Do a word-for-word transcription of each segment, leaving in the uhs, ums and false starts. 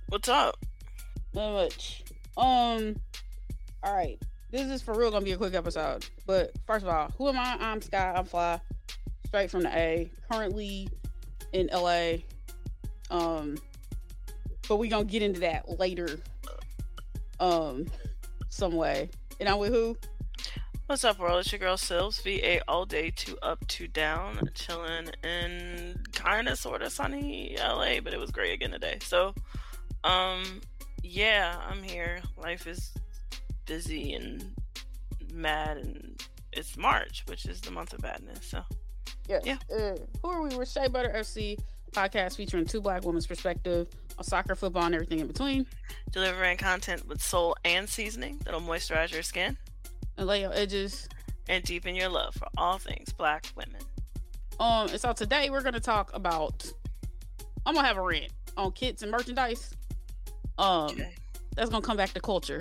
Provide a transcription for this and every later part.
What's up? Not much. Um, all right. This is for real gonna be a quick episode. But first of all, who am I? I'm Sky. I'm Fly. Straight from the A. Currently in L A. Um, but we gonna get into that later. Um, some way. And I'm with who? What's up, world? It's your girl Silves, V A all day, two up, two down, chilling in kind of sort of sunny L A, but it was great again today. So, um, yeah, I'm here. Life is busy and mad, and it's March, which is the month of badness. So, Yes. yeah. Uh, who are we? We're Shea Butter F C podcast featuring two black women's perspective on soccer, football, and everything in between. Delivering content with soul and seasoning that'll moisturize your skin And lay your edges. and deepen your love for all things black women. Um, and so today we're gonna talk about. I'm gonna have a rant on kits and merchandise. Um, Okay. that's gonna come back to culture.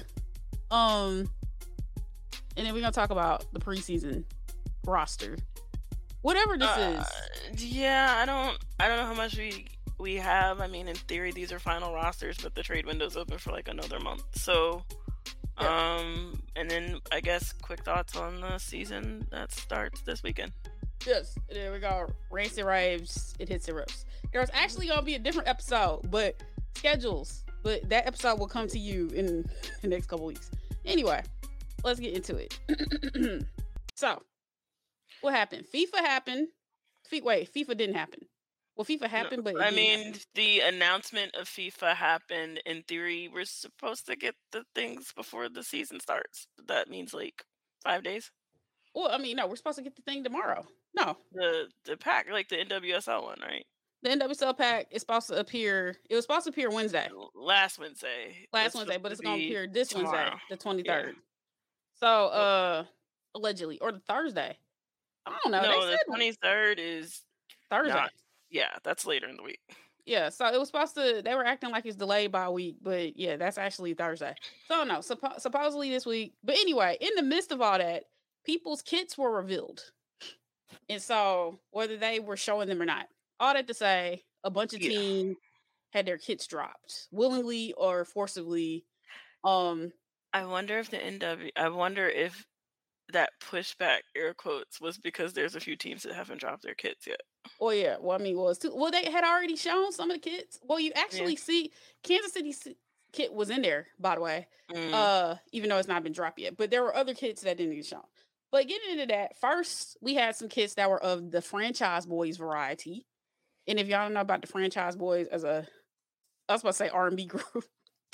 Um, and then we're gonna talk about the preseason roster, whatever this Uh, is. yeah, I don't, I don't know how much we we have. I mean, in theory, these are final rosters, but the trade window's open for like another month. So, Yeah. um, and then I guess quick thoughts on the season that starts this weekend. Yes, there we go. Race and raves. It hits and rips. There's actually gonna be a different episode, but schedules. But that episode will come to you in the next couple weeks. Anyway, let's get into it. So, what happened? FIFA happened. Fe- wait, FIFA didn't happen. Well, FIFA happened, but it I didn't mean, happen. the announcement of FIFA happened. In theory, we're supposed to get the things before the season starts. That means like five days. Well, I mean, no, we're supposed to get the thing tomorrow. No, The the pack, like the N W S L one, right? the N W S L pack is supposed to appear. It was supposed to appear Wednesday, Last Wednesday. last It's Wednesday, supposed but to it's gonna be appear this tomorrow. Wednesday, the twenty Yeah. third. So, uh, allegedly, or the Thursday. I don't know. No, they the said twenty-third is Thursday. not. Yeah, that's later in the week. Yeah, so it was supposed to. They were acting like it's delayed by a week, but yeah, that's actually Thursday. So no, suppo- supposedly this week. But anyway, in the midst of all that, people's kits were revealed, and so whether they were showing them or not, all that to say, a bunch of Yeah. teams had their kits dropped, willingly or forcibly. Um, I wonder if the N W. I wonder if that pushback, air quotes, was because there's a few teams that haven't dropped their kits yet. well, yeah, well, I mean, was too. Well, they had already shown some of the kits. Well, you actually Yeah. see Kansas City's kit was in there, by the way. Mm. Uh, even though it's not been dropped yet, but there were other kits that didn't get shown. But getting into that, first we had some kits that were of the Franchise Boys variety. And if y'all don't know about the Franchise Boys as a, I was about to say R and B group,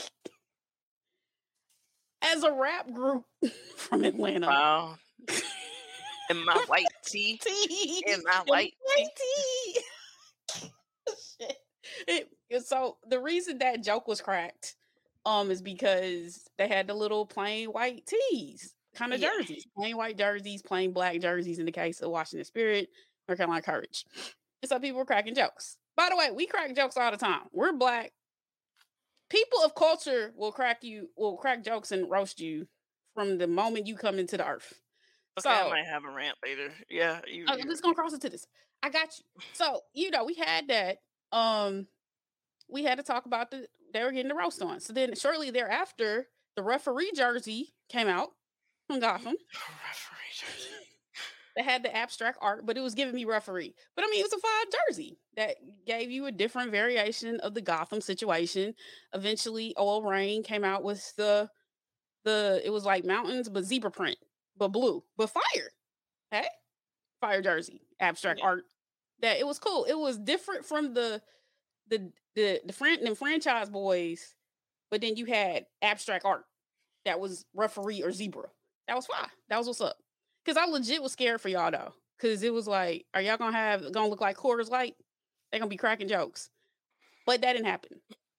as a rap group from Atlanta. Wow. In my white tee. Tea. In my white tee. tea. Shit. It- so the reason that joke was cracked, um, is because they had the little plain white tees, kind of Yeah. jerseys, plain white jerseys, plain black jerseys in the case of Washington Spirit or Carolina Courage. And so people were cracking jokes. By the way, we crack jokes all the time. We're black. People of culture will crack you, will crack jokes and roast you from the moment you come into the earth. Okay, I might have a rant later. Yeah, you. I'm just gonna cross it to this. I got you. So you know, we had that. Um, we had to talk about the they were getting the roast on. So then shortly thereafter, the referee jersey came out from Gotham. Referee jersey. They had the abstract art, but it was giving me referee. But I mean, it was a five jersey that gave you a different variation of the Gotham situation. Eventually, Oil Rain came out with the the it was like mountains, but zebra print, but blue, but fire. Hey, fire jersey, abstract Yeah. art. That it was cool. It was different from the the the the, fran- the Franchise Boys, but then you had abstract art that was referee or zebra. That was fine. That was what's up. Because I legit was scared for y'all though. Because it was like, are y'all gonna have gonna look like Quarters Light? They're gonna be cracking jokes, but that didn't happen.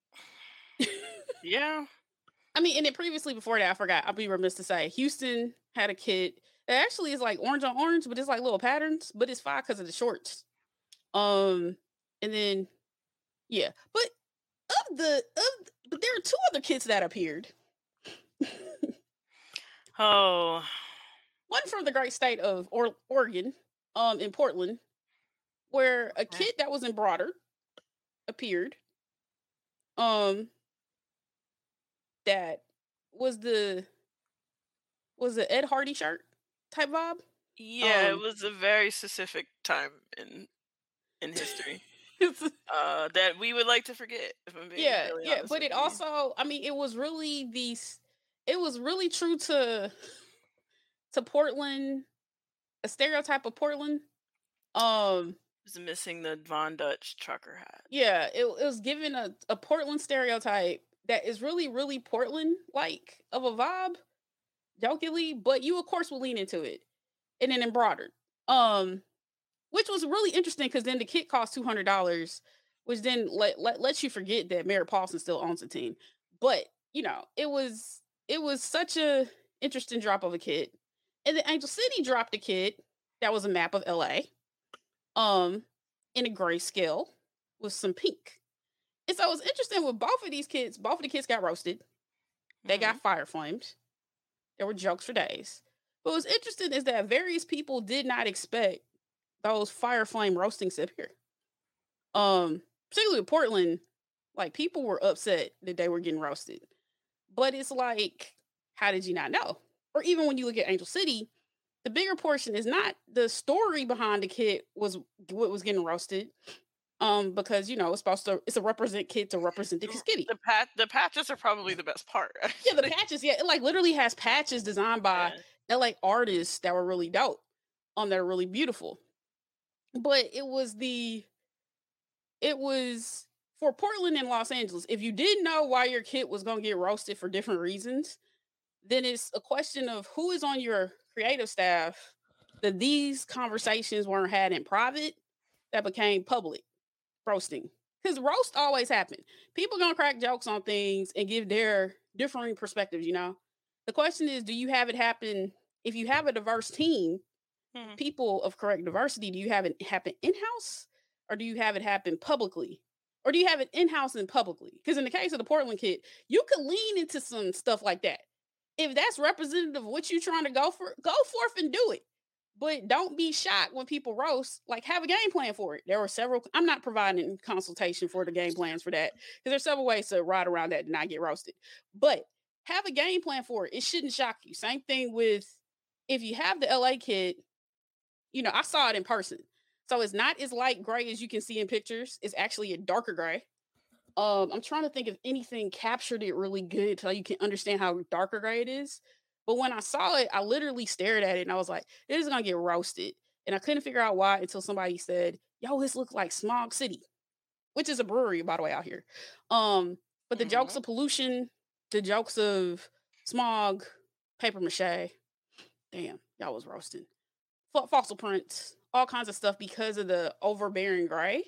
Yeah. I mean, and then previously before that, I forgot. I'll be remiss to say, Houston had a kit. It actually is like orange on orange, but it's like little patterns. But it's fine because of the shorts. Um, and then yeah, but of the of, but there are two other kits that appeared. Oh. One from the great state of or- Oregon, um, in Portland, where a Okay. kit that was embroidered appeared. Um, that was the was the Ed Hardy shirt type vibe. Yeah, it Um, was a very specific time in in history, it's- uh, that we would like to forget, if I'm being yeah, really yeah, honest but with it you. also, I mean, it was really these, it was really true to to Portland, a stereotype of Portland. Um, Was missing the Von Dutch trucker hat. yeah, it, it was given a, a Portland stereotype that is really, really Portland like of a vibe, jokingly, but you of course will lean into it and then embroidered. Um, which was really interesting because then the kit cost two hundred dollars, which then let, let lets you forget that Merritt Paulson still owns the team. But you know, it was it was such a interesting drop of a kit. And then Angel City dropped a kit that was a map of L A, um, in a grayscale with some pink. And so it was interesting with both of these kids. Both of the kids got roasted. They Mhm. got fire flamed. There were jokes for days. But what's interesting is that various people did not expect those fire flame roastings to appear. Um, particularly in Portland, like people were upset that they were getting roasted. But it's like, how did you not know? Or even when you look at Angel City, the bigger portion is not the story behind the kid was what was getting roasted. Um, because you know it's supposed to, it's a represent kid to represent the The kitty. the pat the patches are probably the best part, Yeah, the actually. patches, yeah, it like literally has patches designed by Yeah. L A artists that were really dope, um, that are really beautiful. But it was the it was for Portland and Los Angeles. If you didn't know why your kid was gonna get roasted for different reasons, then it's a question of who is on your creative staff that these conversations weren't had in private that became public roasting. Because roast always happen. People gonna crack jokes on things and give their differing perspectives, you know. The question is, do you have it happen if you have a diverse team, Mhm. people of correct diversity, do you have it happen in-house or do you have it happen publicly? Or do you have it in-house and publicly? Because in the case of the Portland kid, you could lean into some stuff like that. If that's representative of what you're trying to go for, go forth and do it. But don't be shocked when people roast. Like, have a game plan for it. There were several. I'm not providing consultation for the game plans for that because there's several ways to ride around that and not get roasted. But have a game plan for it. It shouldn't shock you. Same thing with if you have the L A kid. You know, I saw it in person, so it's not as light gray as you can see in pictures. It's actually a darker gray. Um, I'm trying to think if anything captured it really good so you can understand how darker gray it is. But when I saw it, I literally stared at it and I was like, "This is gonna get roasted." And I couldn't figure out why until somebody said, "Yo, this looks like Smog City," which is a brewery, by the way, out here. Um, but the jokes Mhm. of pollution, the jokes of smog, paper mache, damn, y'all was roasting. Fo- Fossil prints, all kinds of stuff because of the overbearing gray.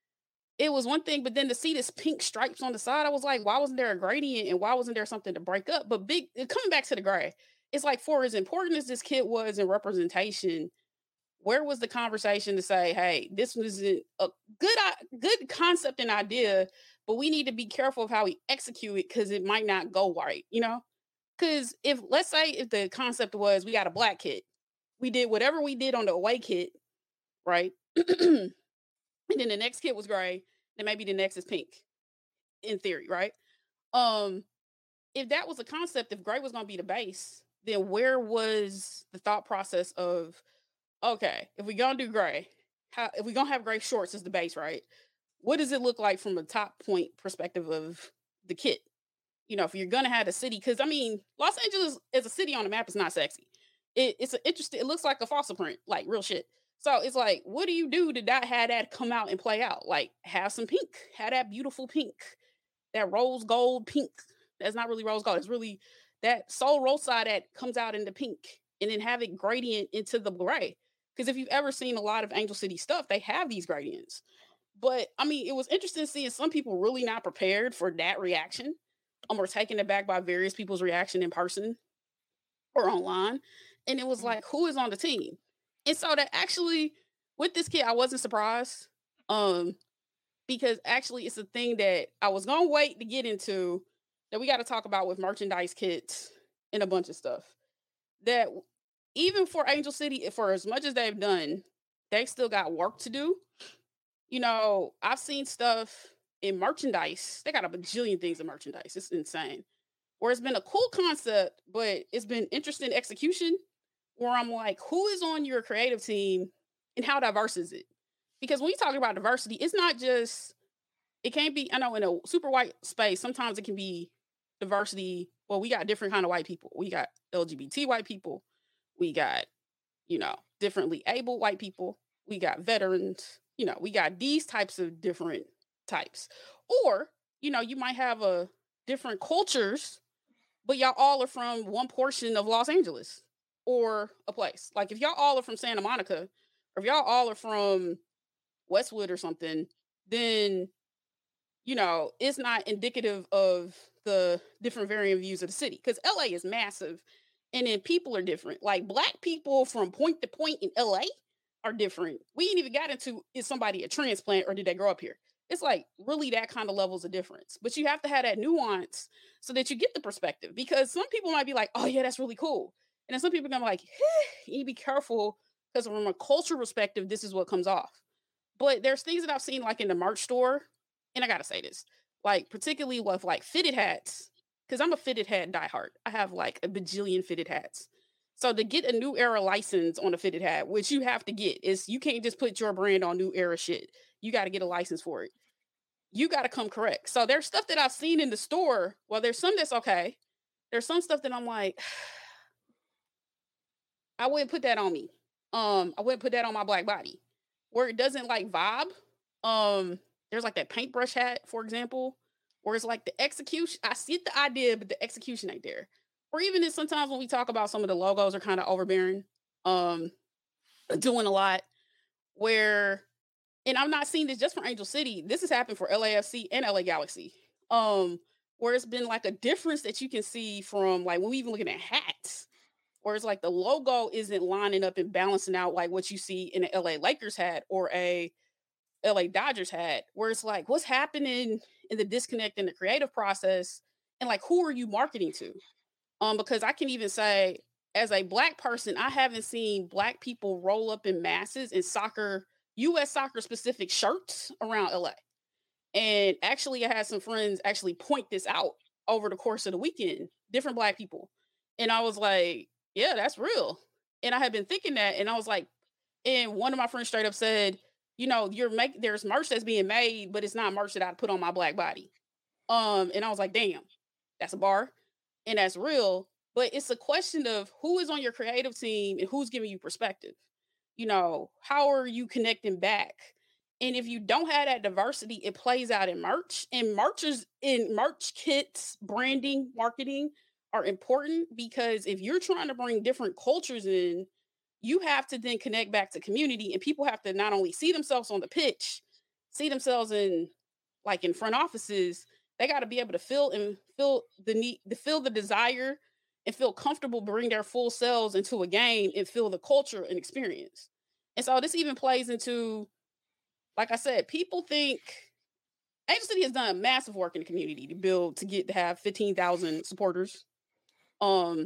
It was one thing, but then to see this pink stripes on the side, I was like, why wasn't there a gradient and why wasn't there something to break up? But big uh, coming back to the gray, it's like for as important as this kid was in representation, where was the conversation to say, hey, this was a a good i- good concept and idea, but we need to be careful of how we execute it because it might not go right, you know? Because if let's say if the concept was we got a black kid, we did whatever we did on the away kid, right? And then the next kid was gray, then maybe the next is pink in theory, right? Um, if that was a concept, if gray was going to be the base, then where was the thought process of okay, if we gonna do gray, how if we gonna have gray shorts as the base, right? What does it look like from a top point perspective of the kit? You know, if you're gonna have a city, because I mean, Los Angeles as a city on the map is not sexy. It, it's a interesting. It looks like a fossil print, like real shit. So it's like, what do you do to not have that come out and play out? Like, have some pink, have that beautiful pink, that rose gold pink. That's not really rose gold. It's really that soul roadside that comes out into pink, and then have it gradient into the gray. Because if you've ever seen a lot of Angel City stuff, they have these gradients. But I mean, it was interesting seeing some people really not prepared for that reaction, um, or taken aback by various people's reaction in person or online. And it was Mhm. like, who is on the team? And so that actually, with this kid, I wasn't surprised. Um, because actually it's a thing that I was gonna wait to get into that we got to talk about with merchandise kits and a bunch of stuff. That w- even for Angel City, for as much as they've done, they still got work to do. You know, I've seen stuff in merchandise. They got a bajillion things in merchandise. It's insane where it's been a cool concept, but it's been interesting execution. Where I'm like, who is on your creative team, and how diverse is it? Because when you talk about diversity, it's not just it can't be. I know in a super white space, sometimes it can be diversity. Well, we got different kind of white people. We got L G B T white people. We got, you know, differently able white people. We got veterans. You know, we got these types of different types. Or, you know, you might have a different cultures, but y'all all are from one portion of Los Angeles or a place. Like if y'all all are from Santa Monica, or if y'all all are from Westwood or something, then, you know, it's not indicative of the different varying views of the city. Because L A is massive, and then people are different. Like black people from point to point in L A are different. We ain't even got into, is somebody a transplant or did they grow up here? It's like really that kind of levels of difference. But you have to have that nuance so that you get the perspective. Because some people might be like, oh yeah, that's really cool. And then some people are gonna be like, eh, you need to be careful because from a cultural perspective, this is what comes off. But there's things that I've seen like in the merch store, and I gotta say this, like particularly with like fitted hats, because I'm a fitted hat diehard. I have like a bajillion fitted hats. So to get a New Era license on a fitted hat, which you have to get, is you can't just put your brand on New Era shit. You got to get a license for it. You got to come correct. So there's stuff that I've seen in the store. Well, there's some that's okay. There's some stuff that I'm like, I wouldn't put that on me. Um, I wouldn't put that on my black body. Where it doesn't like vibe. Um, there's like that paintbrush hat, for example, where it's like the execution. I see the idea, but the execution ain't there. Or even if sometimes when we talk about some of the logos are kind of overbearing, um, doing a lot. Where, and I'm not seeing this just for Angel City. This has happened for L A F C and L A Galaxy. Um, where it's been like a difference that you can see from like when we even looking at hats. Where it's like the logo isn't lining up and balancing out like what you see in an L A Lakers hat or a L A Dodgers hat, where it's like, what's happening in the disconnect in the creative process, and like, who are you marketing to? Um, because I can even say, as a black person, I haven't seen black people roll up in masses in soccer, U S soccer specific shirts around L A. And actually, I had some friends actually point this out over the course of the weekend, different black people. And I was like, yeah, that's real. And I had been thinking that, and I was like, and one of my friends straight up said, you know, you're make there's merch that's being made, but it's not merch that I put on my black body. Um, and I was like, damn, that's a bar, and that's real. But it's a question of who is on your creative team and who's giving you perspective. You know, how are you connecting back? And if you don't have that diversity, it plays out in merch. And merchers in merch kits, branding, marketing are important because if you're trying to bring different cultures in, you have to then connect back to community, and people have to not only see themselves on the pitch, see themselves in like in front offices. They got to be able to feel and feel the need, to feel the desire, and feel comfortable bring their full selves into a game and feel the culture and experience. And so this even plays into, like I said, people think Angel City has done massive work in the community to build to get to have fifteen thousand supporters. Um,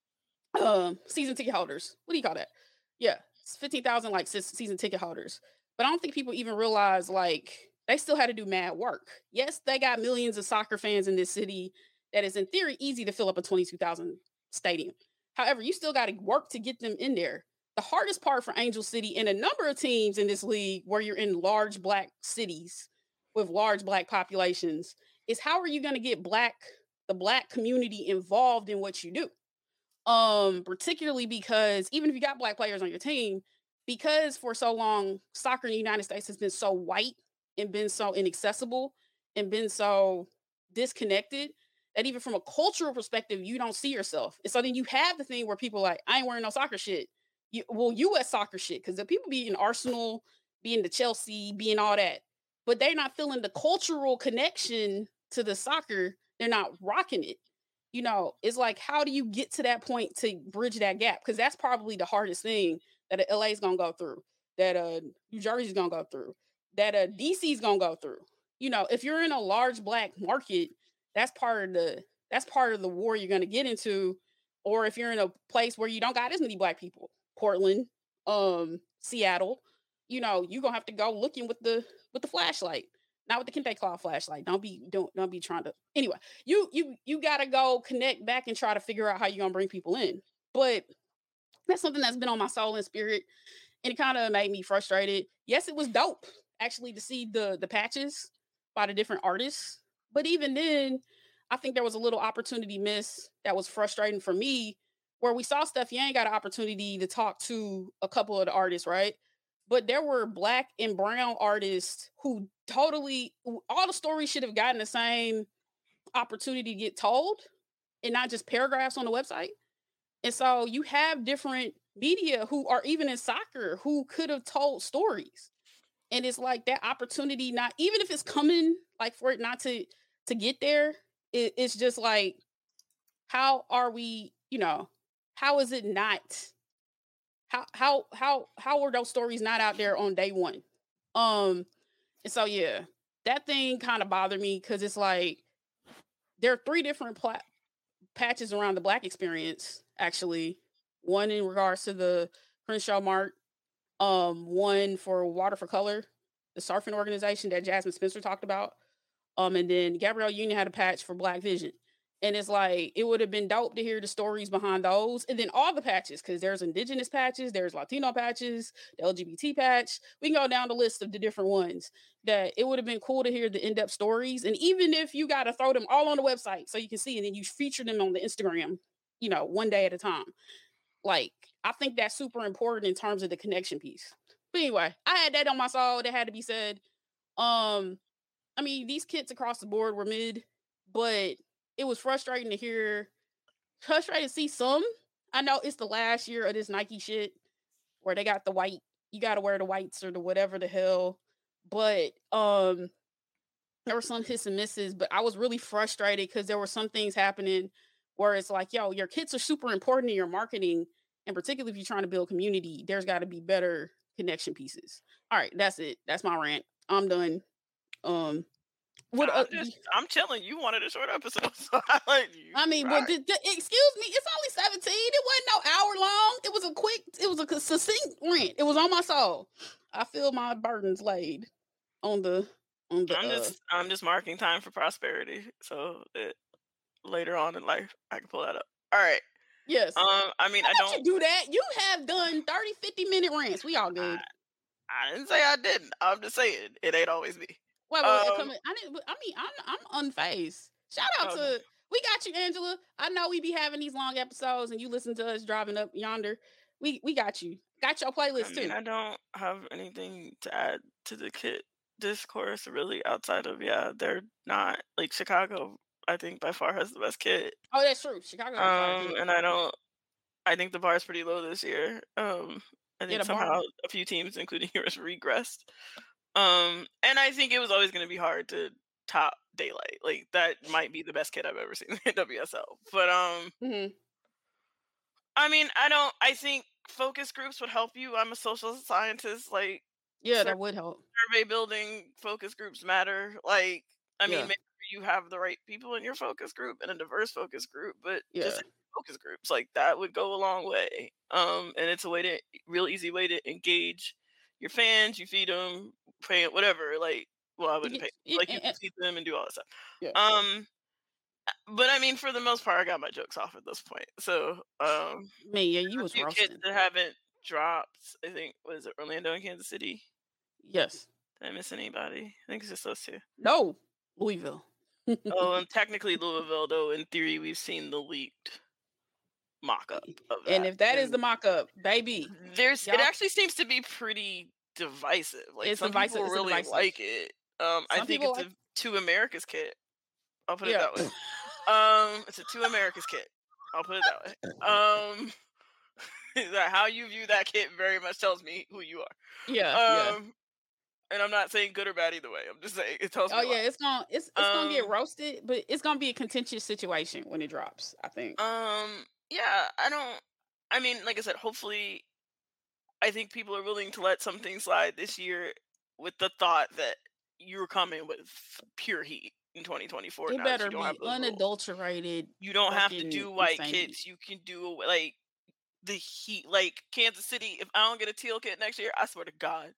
um, season ticket holders. What do you call that? Yeah, it's fifteen thousand like season ticket holders. But I don't think people even realize like they still had to do mad work. Yes, they got millions of soccer fans in this city that is in theory easy to fill up a twenty-two thousand stadium. However, you still got to work to get them in there. The hardest part for Angel City and a number of teams in this league where you're in large black cities with large black populations is how are you going to get black the black community involved in what you do? Um, particularly because even if you got black players on your team, because for so long soccer in the United States has been so white and been so inaccessible and been so disconnected that even from a cultural perspective, you don't see yourself. And so then you have the thing where people are like, I ain't wearing no soccer shit. You, well, U S soccer shit, because the people be in Arsenal, be in the Chelsea, be in all that, but they're not feeling the cultural connection to the soccer. They're not rocking it. You know, it's like, how do you get to that point to bridge that gap? Because that's probably the hardest thing that L A is going to go through, that uh, New Jersey is going to go through, that uh, D C is going to go through. You know, if you're in a large black market, that's part of the that's part of the war you're going to get into. Or if you're in a place where you don't got as many black people, Portland, um, Seattle, you know, you're going to have to go looking with the with the flashlight. Not with the Kente Claw flashlight. Don't be don't don't be trying to. Anyway, you you you gotta go connect back and try to figure out how you're gonna bring people in. But that's something that's been on my soul and spirit, and it kind of made me frustrated. Yes, it was dope actually to see the the patches by the different artists, but even then, I think there was a little opportunity miss that was frustrating for me, where we saw stuff you ain't got an opportunity to talk to a couple of the artists, right? But there were black and brown artists who totally all the stories should have gotten the same opportunity to get told and not just paragraphs on the website. And so you have different media who are even in soccer who could have told stories. And it's like that opportunity, not even if it's coming, like for it not to to get there, it, it's just like, how are we, you know, how is it not? How how how how were those stories not out there on day one? Um, and so yeah, that thing kind of bothered me because it's like there are three different pla- patches around the Black experience. Actually, one in regards to the Crenshaw Mart, um, one for Water for Color, the surfing organization that Jasmine Spencer talked about, um, and then Gabrielle Union had a patch for Black Vision. And it's like, it would have been dope to hear the stories behind those. And then all the patches, because there's indigenous patches, there's Latino patches, the L G B T patch. We can go down the list of the different ones that it would have been cool to hear the in-depth stories. And even if you got to throw them all on the website so you can see, and then you feature them on the Instagram, you know, one day at a time. Like, I think that's super important in terms of the connection piece. But anyway, I had that on my soul that had to be said. Um, I mean, these kits across the board were mid, but it was frustrating to hear, frustrating to see some. I know it's the last year of this Nike shit where they got the white, you got to wear the whites or the whatever the hell. But um, there were some hits and misses, but I was really frustrated because there were some things happening where it's like, yo, your kits are super important in your marketing. And particularly if you're trying to build community, there's got to be better connection pieces. All right, that's it. That's my rant. I'm done. Um, What, I'm uh, just, I'm chilling. You wanted a short episode, so I like you. I mean, right. But the, the, excuse me, it's only seventeen. It wasn't no hour long. It was a quick, it was a succinct rant. It was on my soul. I feel my burdens laid on the on the. I'm just, uh, I'm just marking time for prosperity, so that later on in life I can pull that up. All right. Yes. Um. I mean, Why I don't you do that. You have done thirty, fifty minute rants. We all good. I, I didn't say I didn't. I'm just saying it ain't always me. Wait, wait, um, coming, I didn't. I mean, I'm I'm unfazed. Shout out okay. to we got you, Angela. I know we be having these long episodes, and you listen to us driving up yonder. We we got you. Got your playlist I mean, too. I don't have anything to add to the kit discourse really outside of yeah, they're not like Chicago. I think by far has the best kit. Oh, that's true. Chicago. Um, and I don't. I think the bar is pretty low this year. Um, I think yeah, somehow bar. a few teams, including yours, regressed. Um, and I think it was always going to be hard to top Daylight. Like that might be the best kit I've ever seen in W S L. But um, mm-hmm. I mean, I don't. I think focus groups would help you. I'm a social scientist. Like, yeah, that would help. Survey building focus groups matter. Like, I mean, yeah. Make sure you have the right people in your focus group and a diverse focus group. But yeah. just focus groups like that would go a long way. Um, and it's a way to real easy way to engage your fans. You feed them, pay it, whatever. Like, well, I wouldn't pay. Like, you can feed them and do all that stuff. Yeah. Um, but I mean, for the most part, I got my jokes off at this point. So, um, man, yeah, you was roasting. Kids that haven't dropped. I think was it Orlando and Kansas City? Yes. Did I miss anybody? I think it's just those two. No, Louisville. Oh, and technically Louisville, though. In theory, we've seen the leaked mock-up of that. And if that and is the mock-up, baby, there's y'all... it actually seems to be pretty divisive. Like it's some divisive. people really divisive. like it. Um, I think it's like... a Two Americas kit. I'll put yeah. it that way. um, it's a Two Americas kit. I'll put it that way. Um, that how you view that kit very much tells me who you are. Yeah. Um, yeah. And I'm not saying good or bad either way. I'm just saying it tells me. Oh yeah, it's gonna it's it's um, gonna get roasted, but it's gonna be a contentious situation when it drops, I think. Um. Yeah. I don't. I mean, like I said, hopefully, I think people are willing to let something slide this year with the thought that you're coming with pure heat in twenty twenty-four. It better be unadulterated. Rules. You don't have to do white kits. You can do like the heat, like Kansas City. If I don't get a teal kit next year, I swear to God.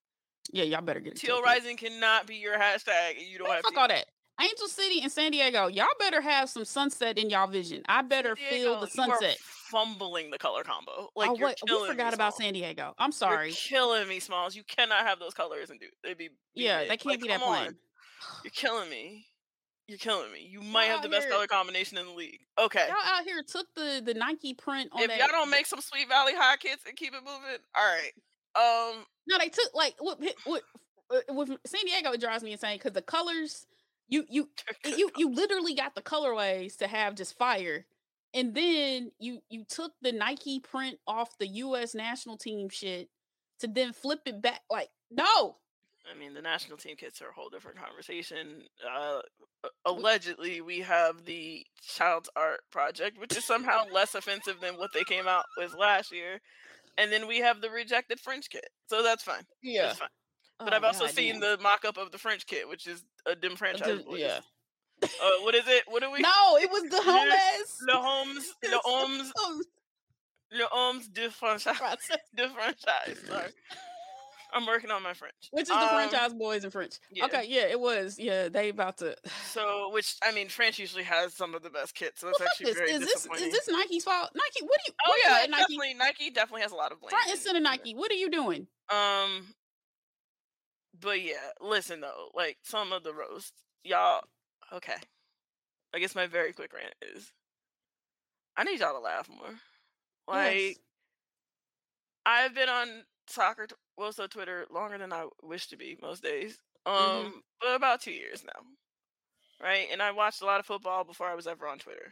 Yeah, y'all better get it. Teal Rising cannot be your hashtag. And you don't Man, have fuck to. all that. Angel City and San Diego, y'all better have some sunset in y'all vision. I better San Diego, feel the sunset. You are fumbling the color combo. Like, oh, you're wait, killing we forgot me, about Smalls. San Diego. I'm sorry. You're killing me, Smalls. You cannot have those colors and do they'd be, be yeah, mid. they can't like, be that plain. You're killing me. You're killing me. You might y'all have the best here, color combination in the league. Okay. Y'all out here took the, the Nike print on if that. If y'all don't make some Sweet Valley High kits and keep it moving, all right. Um. No, they took like what what with San Diego. It drives me insane because the colors you you you you literally got the colorways to have just fire, and then you you took the Nike print off the U S national team shit to then flip it back. Like no. I mean, the national team kits are a whole different conversation. Uh, allegedly, we have the Child's Art Project, which is somehow less offensive than what they came out with last year. And then we have the rejected French kit. So that's fine. Yeah. That's fine. But oh, I've also God seen damn. the mock-up of the French kit, which is a dim franchise. The, yeah. Uh, what is it? What are we? No, it was the Holmes. Le Holmes. Le Holmes. Le Holmes de franchise. De franchise. Sorry. I'm working on my French. Which is the um, franchise boys in French. Yeah. Okay, yeah, it was. Yeah, they about to. So, which I mean, French usually has some of the best kits. So it's well, actually this. very is disappointing. This, is this Nike's fault? Nike, what do you? Oh yeah, you Nike? definitely. Nike definitely has a lot of blame. Front and center, Nike. What are you doing? Um, but yeah, listen though, like some of the roast, y'all. Okay, I guess my very quick rant is, I need y'all to laugh more. Like, yes. I've been on soccer. T- Well, so Twitter longer than I wish to be most days. Um, mm-hmm. But about two years now, right? And I watched a lot of football before I was ever on Twitter.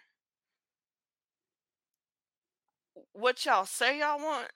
What y'all say y'all want,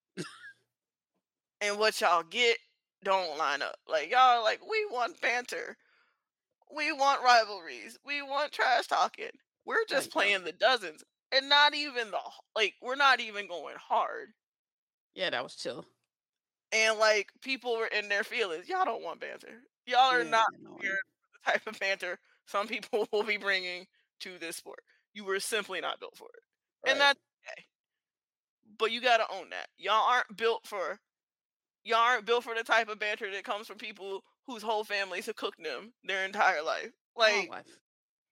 and what y'all get don't line up. Like y'all, like we want banter, we want rivalries, we want trash talking. We're just like, playing the dozens, and not even the like. We're not even going hard. Yeah, that was chill. And, like, people were in their feelings. Y'all don't want banter. Y'all are yeah, not here for the type of banter some people will be bringing to this sport. You were simply not built for it. Right. And that's okay. But you got to own that. Y'all aren't built for, y'all aren't built for the type of banter that comes from people whose whole families have cooked them their entire life. Like, life.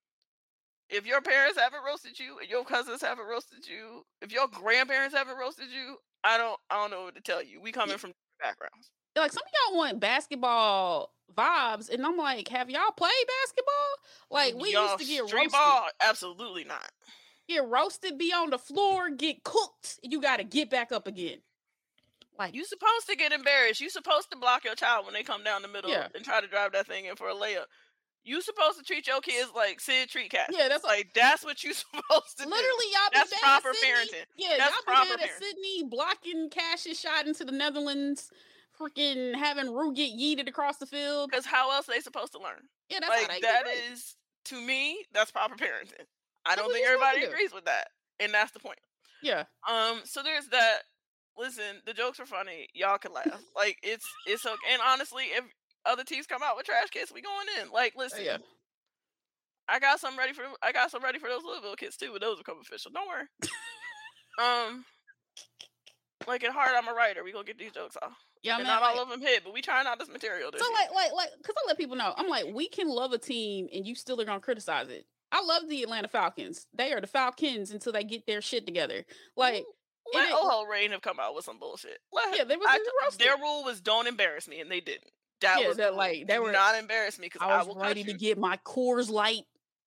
If your parents haven't roasted you, and your cousins haven't roasted you, if your grandparents haven't roasted you, I don't, I don't know what to tell you. We coming yeah. from backgrounds. Like some of y'all want basketball vibes, and I'm like, have y'all played basketball? Like we y'all used to get roasted. Ball? Absolutely not. Get roasted, be on the floor, get cooked. You got to get back up again. Like you supposed to get embarrassed. You supposed to block your child when they come down the middle yeah. and try to drive that thing in for a layup. You supposed to treat your kids like Sid treat cats. Yeah, that's like that's what you supposed to literally, do. Literally, y'all be that's bad proper at Sydney. parenting. Yeah, that's y'all proper be bad at Sydney blocking Cash's shot into the Netherlands, freaking having Rue get yeeted across the field. Because how else are they supposed to learn? Yeah, that's like how they that is to me. That's proper parenting. I don't think everybody agrees with that, and that's the point. Yeah. Um. So there's that. Listen, the jokes are funny. Y'all can laugh. Like it's it's okay. And honestly, if other teams come out with trash kits, we going in. Like listen. Yeah. I got some ready for I got some ready for those Louisville kids too, but those will come official. Don't worry. um, like at heart, I'm a writer. We gonna get these jokes off. Yeah, and man, not like, all of them hit, but we trying out this material. This so year. like, like, like, because I let people know, I'm like, we can love a team and you still are gonna criticize it. I love the Atlanta Falcons. They are the Falcons until they get their shit together. Like, let Oho Rain have come out with some bullshit. Let, yeah, they was I, their rule was don't embarrass me, and they didn't. That yeah, was that like they were not embarrass me because I, I was will ready cut to get my Coors Light.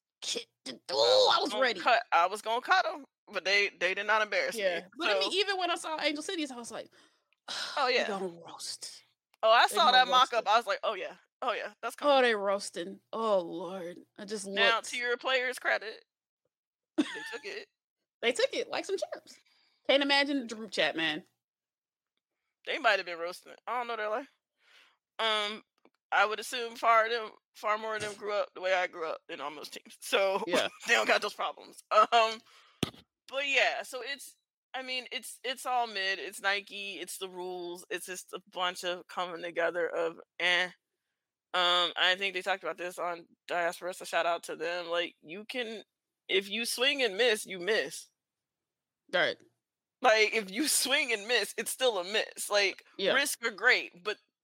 Oh, I was ready. Cut, I was gonna cut them, but they they did not embarrass yeah. me. But so, I mean, even when I saw Angel Cities, I was like, oh yeah, they're gonna roast. Oh, I saw that mock up. I was like, oh yeah, oh yeah, that's coming. Oh, they roasting. Oh Lord, I just looked. Now to your players' credit, they took it. They took it like some champs. Can't imagine the group chat, man. They might have been roasting it. I don't know their life. Um, I would assume far them, far more of them grew up the way I grew up in almost teams, so yeah, they don't got those problems. Um, but yeah, so it's, I mean, it's it's all mid. It's Nike. It's the rules. It's just a bunch of coming together of eh. Um, I think they talked about this on Diaspora. So shout out to them. Like you can, if you swing and miss, you miss. Right. Like if you swing and miss, it's still a miss. Like yeah. risks are great, but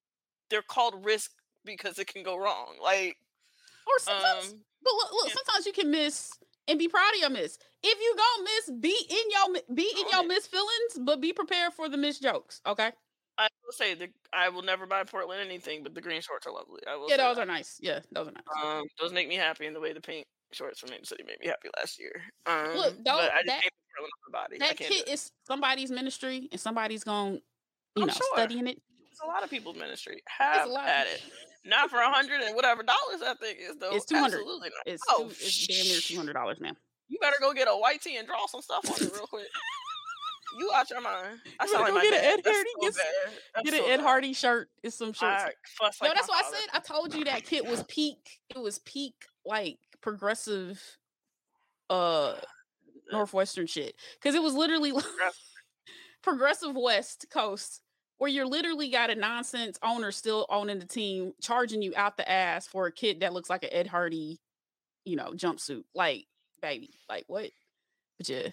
they're called risk because it can go wrong. Like, or sometimes, um, but look, look yeah. sometimes you can miss and be proud of your miss. If you gonna miss, be in your be in your miss feelings, but be prepared for the miss jokes. Okay. I will say that I will never buy Portland anything, but the green shorts are lovely. I will. Yeah, those that. are nice. Yeah, those are nice. Um, those make me happy in the way the pink shorts from Main City made me happy last year. Um, Look, though, but I just that, can't put Portland on my body. That kit is somebody's ministry, and somebody's gonna, you I'm know, sure. studying it. It's a lot of people's ministry. Have at it. Not for a hundred and whatever dollars I think is though. It's two hundred. Absolutely not. It's, oh, two, it's damn near two hundred dollars, ma'am. You better go get a white tee and draw some stuff on it real quick. You out your mind. I sound like my get dad. An Ed That's Hardy, so get, bad. That's get so an Ed bad. Hardy shirt. It's some shirts. I fuss Yo, like that's why father. I said I told you that kit was peak. It was peak like progressive, uh, Northwestern shit because it was literally like progressive West Coast where you're literally got a nonsense owner still owning the team charging you out the ass for a kid that looks like an Ed Hardy, you know, jumpsuit. Like, baby, like what? But yeah.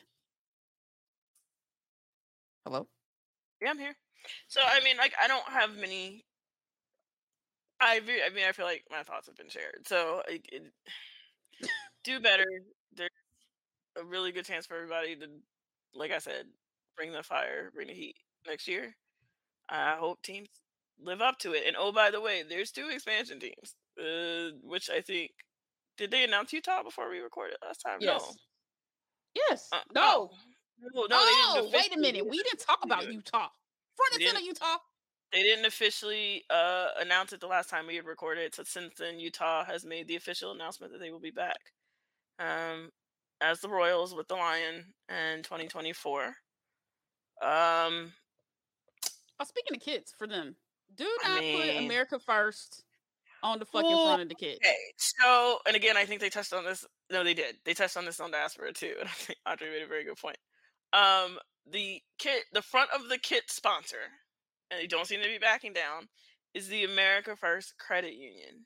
Hello? Yeah, I'm here. So, I mean, like, I don't have many. I, I mean, I feel like my thoughts have been shared. So, like, it, do better. There's a really good chance for everybody to, like I said, bring the fire, bring the heat next year. I hope teams live up to it. And oh, by the way, there's two expansion teams, uh, which I think, did they announce Utah before we recorded last time? Yes. No. Yes. Uh, no. No, no, oh, wait a minute. We didn't talk about Utah. Front and center Utah. They didn't officially uh, announce it the last time we had recorded. So since then, Utah has made the official announcement that they will be back um, as the Royals with the Lion in twenty twenty-four. Um, oh, speaking of kids, for them, do not I mean, put America first on the fucking well, front of the kid. Okay, so, and again, I think they touched on this. No, they did. They touched on this on Diaspora too. And I think Andre made a very good point. Um, the kit, the front of the kit sponsor, and they don't seem to be backing down, is the America First Credit Union.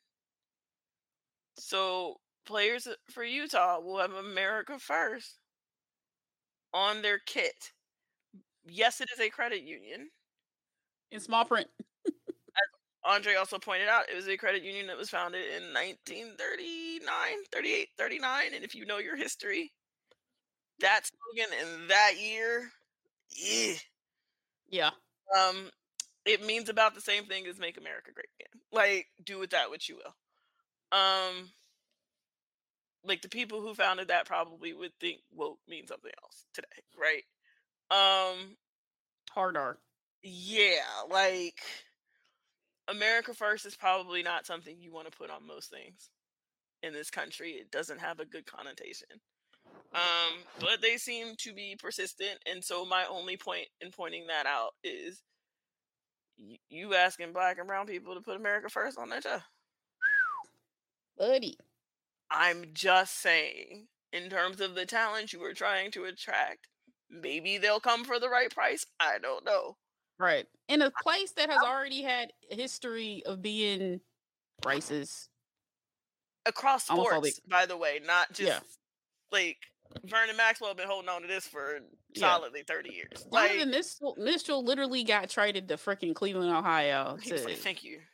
So players for Utah will have America First on their kit. Yes, it is a credit union. In small print. As Andre also pointed out, it was a credit union that was founded in nineteen thirty-nine, thirty-eight, thirty-nine. And if you know your history, that slogan in that year, yeah. Yeah. Um, it means about the same thing as Make America Great Again. Like, do with that what you will. Um, like the people who founded that probably would think woke mean something else today, right? Um, Hard R. Yeah, like America First is probably not something you want to put on most things in this country. It doesn't have a good connotation. Um, but they seem to be persistent, and so my only point in pointing that out is y- you asking black and brown people to put America First on their chest. Buddy. I'm just saying, in terms of the talent you were trying to attract, maybe they'll come for the right price. I don't know. Right. In a place that has already had a history of being racist. Across sports, homophobic. By the way, not just yeah. like Vernon Maxwell been holding on to this for solidly yeah. thirty years. Like Mitchell, Mitchell literally got traded to freaking Cleveland, Ohio. He was like, thank you.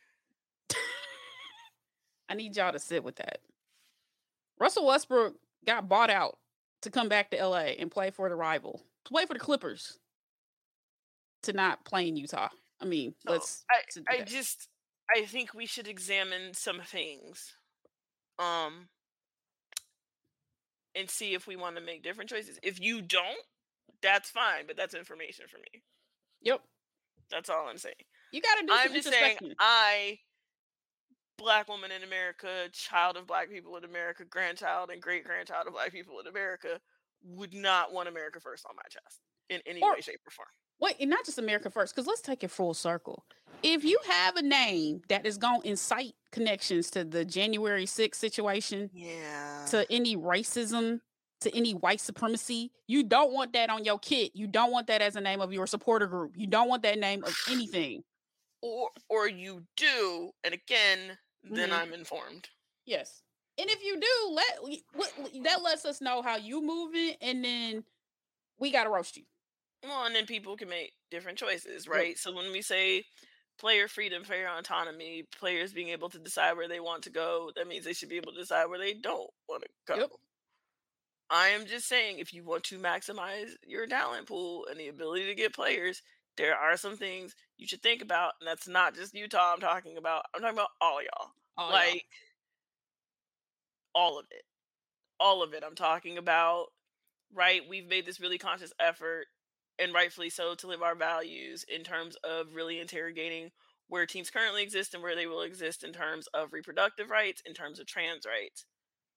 I need y'all to sit with that. Russell Westbrook got bought out to come back to L A and play for the rival. Play for the Clippers. To not play in Utah. I mean, so let's. I, I just, I think we should examine some things, um, and see if we want to make different choices. If you don't, that's fine, but that's information for me. Yep, that's all I'm saying. You got to do. I'm just saying, I, black woman in America, child of black people in America, grandchild and great grandchild of black people in America, would not want America First on my chest in any or, way, shape, or form. Wait, and not just America First, because let's take it full circle. If you have a name that is going to incite connections to the January sixth situation, yeah, to any racism, to any white supremacy, you don't want that on your kit. You don't want that as a name of your supporter group. You don't want that name of anything. Or, or you do, and again, then mm-hmm. I'm informed. Yes, and if you do, let, let that lets us know how you moving, and then we got to roast you. Well, and then people can make different choices, right? Yep. So when we say player freedom, player autonomy, players being able to decide where they want to go. That means they should be able to decide where they don't want to go. Yep. I am just saying, if you want to maximize your talent pool and the ability to get players, there are some things you should think about, and that's not just Utah I'm talking about. I'm talking about all y'all. Oh, yeah. Like, all of it. All of it I'm talking about, right? We've made this really conscious effort, and rightfully so, to live our values in terms of really interrogating where teams currently exist and where they will exist in terms of reproductive rights, in terms of trans rights.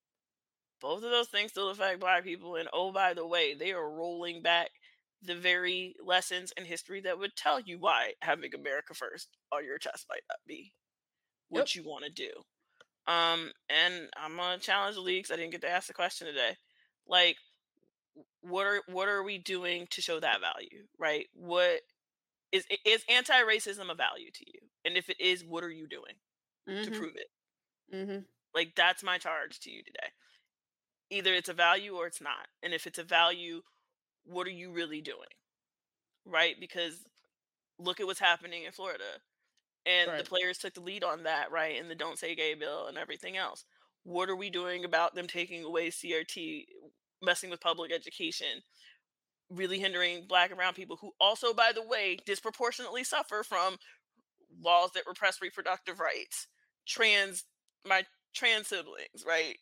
Both of those things still affect Black people, and oh, by the way, they are rolling back the very lessons in history that would tell you why having America first on your chest might not be what Yep. you want to do. Um, and I'm gonna challenge the leagues. I didn't get to ask the question today. Like, what are what are we doing to show that value, right? What is is anti-racism a value to you? And if it is, what are you doing Mm-hmm. to prove it? Mm-hmm. Like, that's my charge to you today. Either it's a value or it's not. And if it's a value, what are you really doing? Right? Because look at what's happening in Florida. And Right. the players took the lead on that, right? And the Don't Say Gay bill and everything else. What are we doing about them taking away C R T, messing with public education, really hindering Black and brown people who also, by the way, disproportionately suffer from laws that repress reproductive rights, trans, my trans siblings, right?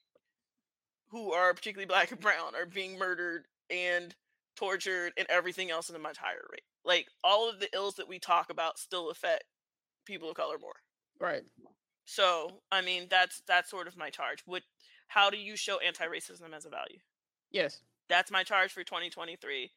Who are particularly Black and brown are being murdered and tortured and everything else in a much higher rate. Like, all of the ills that we talk about still affect people of color more. Right. So, I mean, that's that's sort of my charge. What how do you show anti-racism as a value? Yes. That's my charge for twenty twenty-three.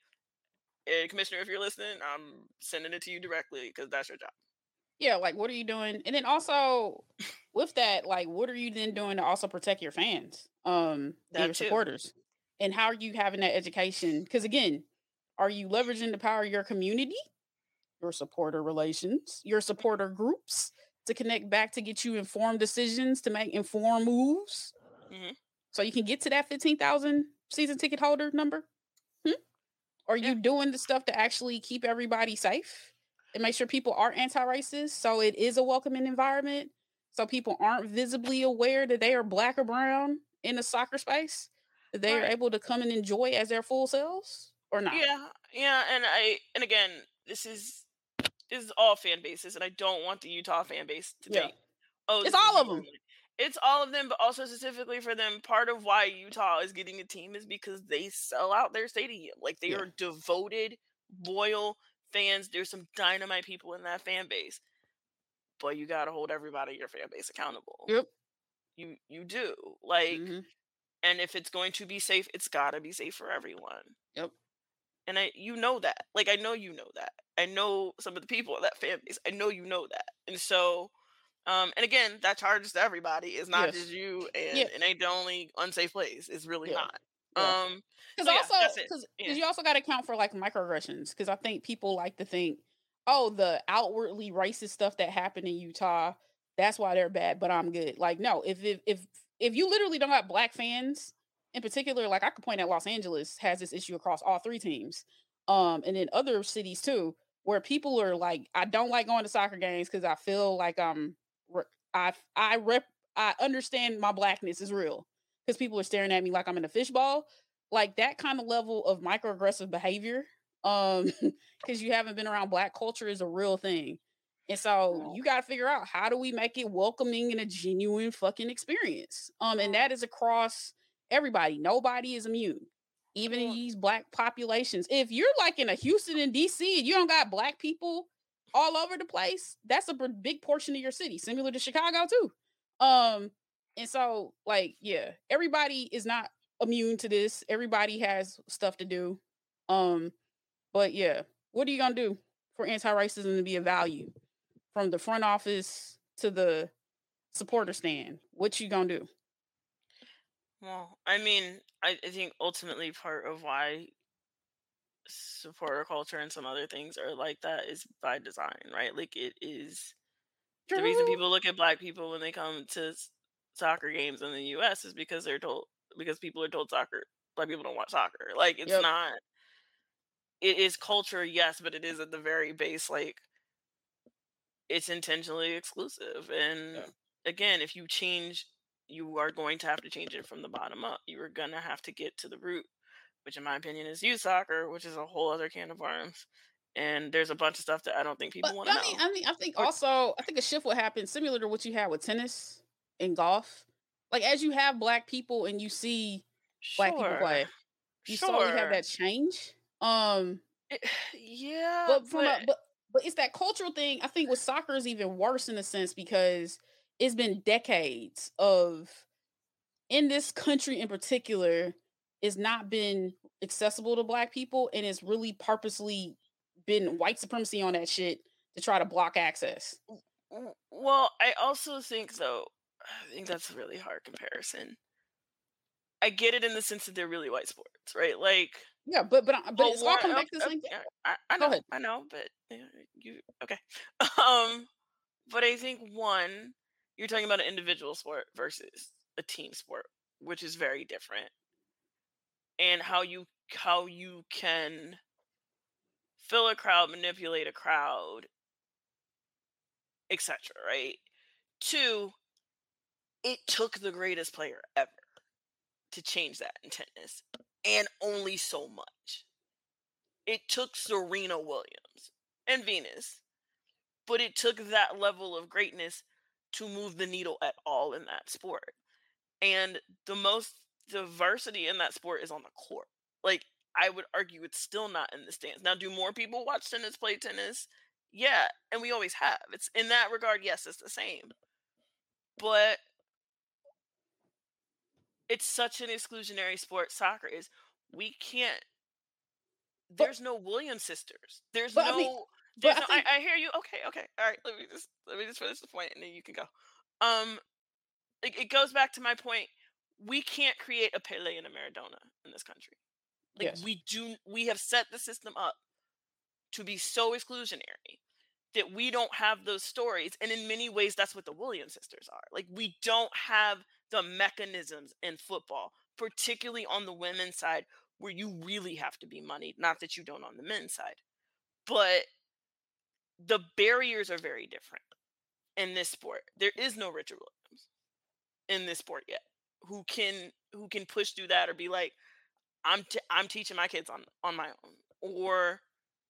And Commissioner, if you're listening, I'm sending it to you directly because that's your job. Yeah, like, what are you doing? And then also with that, like, what are you then doing to also protect your fans, um, That and your too. supporters? And how are you having that education? Because again, are you leveraging the power of your community, your supporter relations, your supporter groups to connect back to get you informed decisions, to make informed moves, hmm so you can get to that fifteen thousand season ticket holder number? Hmm? Are you Yeah. doing the stuff to actually keep everybody safe and make sure people are anti-racist, so it is a welcoming environment, so people aren't visibly aware that they are Black or brown in the soccer space, that they are Right. able to come and enjoy as their full selves, or not? Yeah, yeah, and I and again, this is this is all fan bases, and I don't want the Utah fan base to Yeah. think, oh, It's this is all of you them. only. It's all of them, but also specifically for them. Part of why Utah is getting a team is because they sell out their stadium. Like, they Yeah. are devoted, loyal fans. There's some dynamite people in that fan base, but you got to hold everybody in your fan base accountable. Yep. You you do, like, Mhm. and if it's going to be safe, it's got to be safe for everyone. Yep. And I, you know that. Like, I know you know that. I know some of the people in that fan base. I know you know that. And so, um, and again, that charges to everybody. It's not Yes. just you, and Yeah. it ain't the only unsafe place. It's really Yeah. not. Yeah. Um, Because so yeah, also, that's it. because Yeah. you also got to account for like microaggressions. Because I think people like to think, oh, the outwardly racist stuff that happened in Utah, that's why they're bad. But I'm good. Like, no, if if if if you literally don't have Black fans, in particular, like I could point out, Los Angeles has this issue across all three teams, um, and in other cities too, where people are like, I don't like going to soccer games because I feel like I'm, re- I I rep, I understand my Blackness is real because people are staring at me like I'm in a fishbowl. Like that kind of level of microaggressive behavior, um, because you haven't been around Black culture, is a real thing. And so you got to figure out, how do we make it welcoming and a genuine fucking experience? Um, and that is across everybody. Nobody is immune, even in Well, these Black populations. If you're like in a Houston and D C and you don't got Black people all over the place, that's a b- big portion of your city, similar to Chicago too. Um, and so like, yeah, everybody is not immune to this. Everybody has stuff to do. Um, but yeah, what are you gonna do for anti-racism to be a value, from the front office to the supporter stand? What you gonna do? well, I mean, I, I think ultimately part of why supporter culture and some other things are like that is by design, right? Like, it is the reason True. people look at Black people when they come to s- soccer games in the U S is because they're told because people are told soccer Black people don't watch soccer. Like, it's Yep. not. It is culture, yes, but it is at the very base. Like, it's intentionally exclusive. And Yeah. again, if you change, you are going to have to change it from the bottom up. You are gonna have to get to the root, which in my opinion is youth soccer, which is a whole other can of worms. And there's a bunch of stuff that I don't think people But want to I mean, know. I mean, I think Or also, I think a shift will happen similar to what you had with tennis and golf. Like as you have black people and you see black people sure, play, you slowly have sure, that change. Um, it, yeah, but from but a but but it's that cultural thing. I think with soccer is even worse in a sense because it's been decades of in this country in particular, it's not been accessible to black people and it's really purposely been white supremacy on that shit to try to block access. w- well, I also think though, I think that's a really hard comparison. I get it in the sense that they're really white sports, right? Like, Yeah, but but I- but but it's all one, coming okay, back to the okay, same thing. yeah, I, I Go know, ahead. I know, but yeah, you okay? Um, but I think one, you're talking about an individual sport versus a team sport, which is very different, and how you how you can fill a crowd, manipulate a crowd, et cetera. Right? Two, it took the greatest player ever to change that in tennis, and only so much. It took Serena Williams and Venus, but it took that level of greatness to move the needle at all in that sport. And the most diversity in that sport is on the court. Like, I would argue it's still not in the stands. Now, do more people watch tennis, play tennis? Yeah, and we always have. It's in that regard, yes, it's the same. But it's such an exclusionary sport, soccer is. We can't But there's no Williams sisters. There's but I mean, no but there's I no I, think I hear you. Okay, okay. All right. Let me just let me just finish the point and then you can go. Um it, it goes back to my point. We can't create a Pele and a Maradona in this country. Like yes. we do we have set the system up to be so exclusionary that we don't have those stories. And in many ways that's what the Williams sisters are. Like we don't have the mechanisms in football, particularly on the women's side, where you really have to be moneyed. Not that you don't on the men's side. But the barriers are very different in this sport. There is no Richard Williams in this sport yet who can who can push through that or be like, I'm t- I'm teaching my kids on on my own, or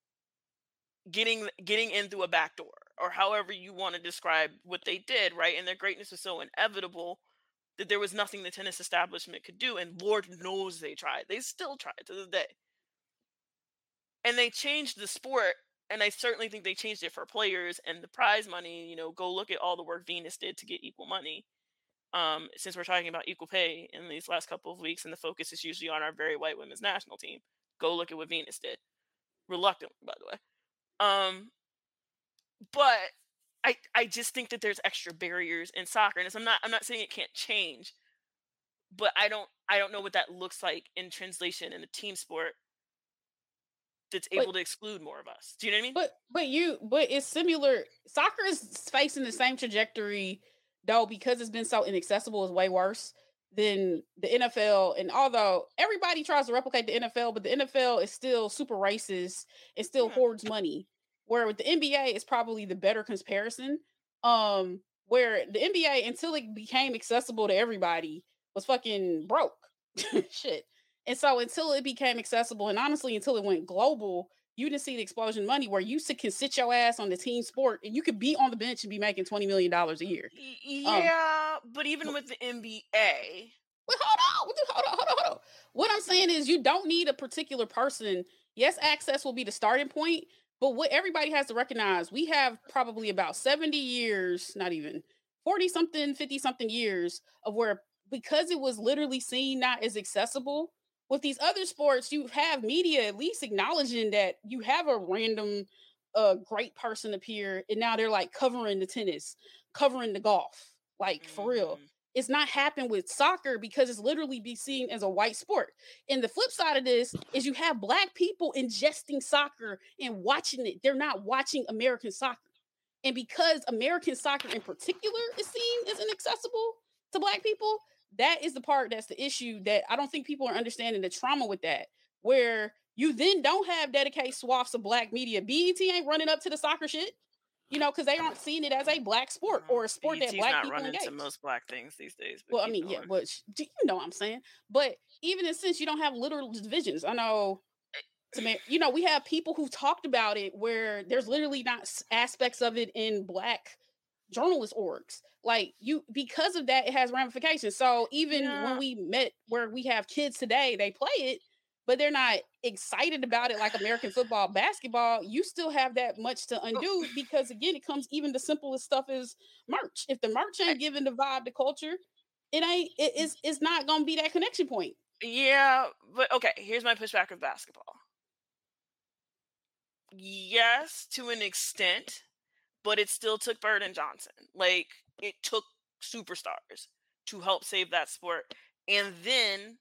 getting getting in through a back door, or however you want to describe what they did, right? And their greatness was so inevitable that there was nothing the tennis establishment could do, and Lord knows they tried. They still try to this day. And they changed the sport, and I certainly think they changed it for players and the prize money. You know, go look at all the work Venus did to get equal money. Um, since we're talking about equal pay in these last couple of weeks, and the focus is usually on our very white women's national team, go look at what Venus did. Reluctantly, by the way. Um, but I I just think that there's extra barriers in soccer, and I'm not I'm not saying it can't change, but I don't I don't know what that looks like in translation in a team sport that's But able to exclude more of us. Do you know what I mean? but but you but it's similar. Soccer is facing the same trajectory though because it's been so inaccessible is way worse than the N F L. And although everybody tries to replicate the N F L, but the N F L is still super racist and still Yeah. hoards money. Where with the N B A is probably the better comparison. Um, where the N B A until it became accessible to everybody was fucking broke. Shit. And so until it became accessible, and honestly, until it went global, you didn't see the explosion of money where you sit, can sit your ass on the team sport and you could be on the bench and be making twenty million dollars a year. Y- Um, yeah, but even but, with the N B A, but hold on, hold on, hold on, hold on. What I'm saying is you don't need a particular person. Yes, access will be the starting point, but what everybody has to recognize, we have probably about seventy years, not even forty something, fifty something years of where because it was literally seen not as accessible. With these other sports, you have media at least acknowledging that you have a random uh great person appear and now they're like covering the tennis, covering the golf. Like for real. hmm It's not happen with soccer because it's literally be seen as a white sport. And the flip side of this is you have black people ingesting soccer and watching it. They're not watching American soccer. And because American soccer in particular is seen as inaccessible to black people, that is the part that's the issue that I don't think people are understanding the trauma with that. Where you then don't have dedicated swaths of black media. B E T ain't running up to the soccer shit. You know, because they aren't seeing it as a black sport or a sport that B E T's black not people running engage. to most black things these days. But Well, I keep mean, yeah, going. but sh- do you know what I'm saying? But even in since you don't have literal divisions, I know. To me, you know, we have people who've talked about it where there's literally not s- aspects of it in black journalist orgs. Like you, because of that, it has ramifications. So even Yeah. when we met, where we have kids today, they play it, but they're not excited about it like American football, basketball. You still have that much to undo because again, it comes even the simplest stuff is merch. If the merch ain't giving the vibe, the culture, it ain't. It is. It's not gonna be that connection point. Yeah, but okay. Here's my pushback of basketball. Yes, to an extent, but it still took Bird and Johnson. Like, it took superstars to help save that sport. And then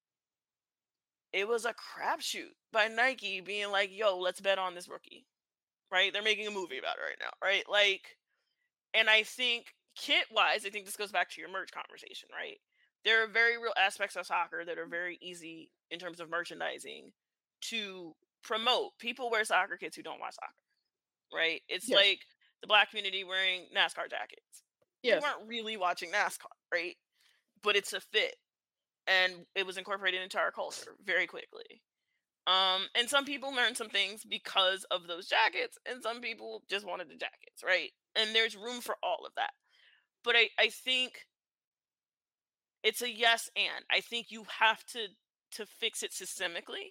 it was a crapshoot by Nike being like, yo, let's bet on this rookie. Right? They're making a movie about it right now. Right? Like, and I think kit wise, I think this goes back to your merch conversation, right? There are very real aspects of soccer that are very easy in terms of merchandising to promote. People wear soccer kits who don't watch soccer. Right? It's Yes. like the black community wearing NASCAR jackets. Yes. They weren't really watching NASCAR, right? But it's a fit. And it was incorporated into our culture very quickly. Um, and some people learned some things because of those jackets, and some people just wanted the jackets, right? And there's room for all of that. But I, I think it's a yes and. I think you have to to fix it systemically.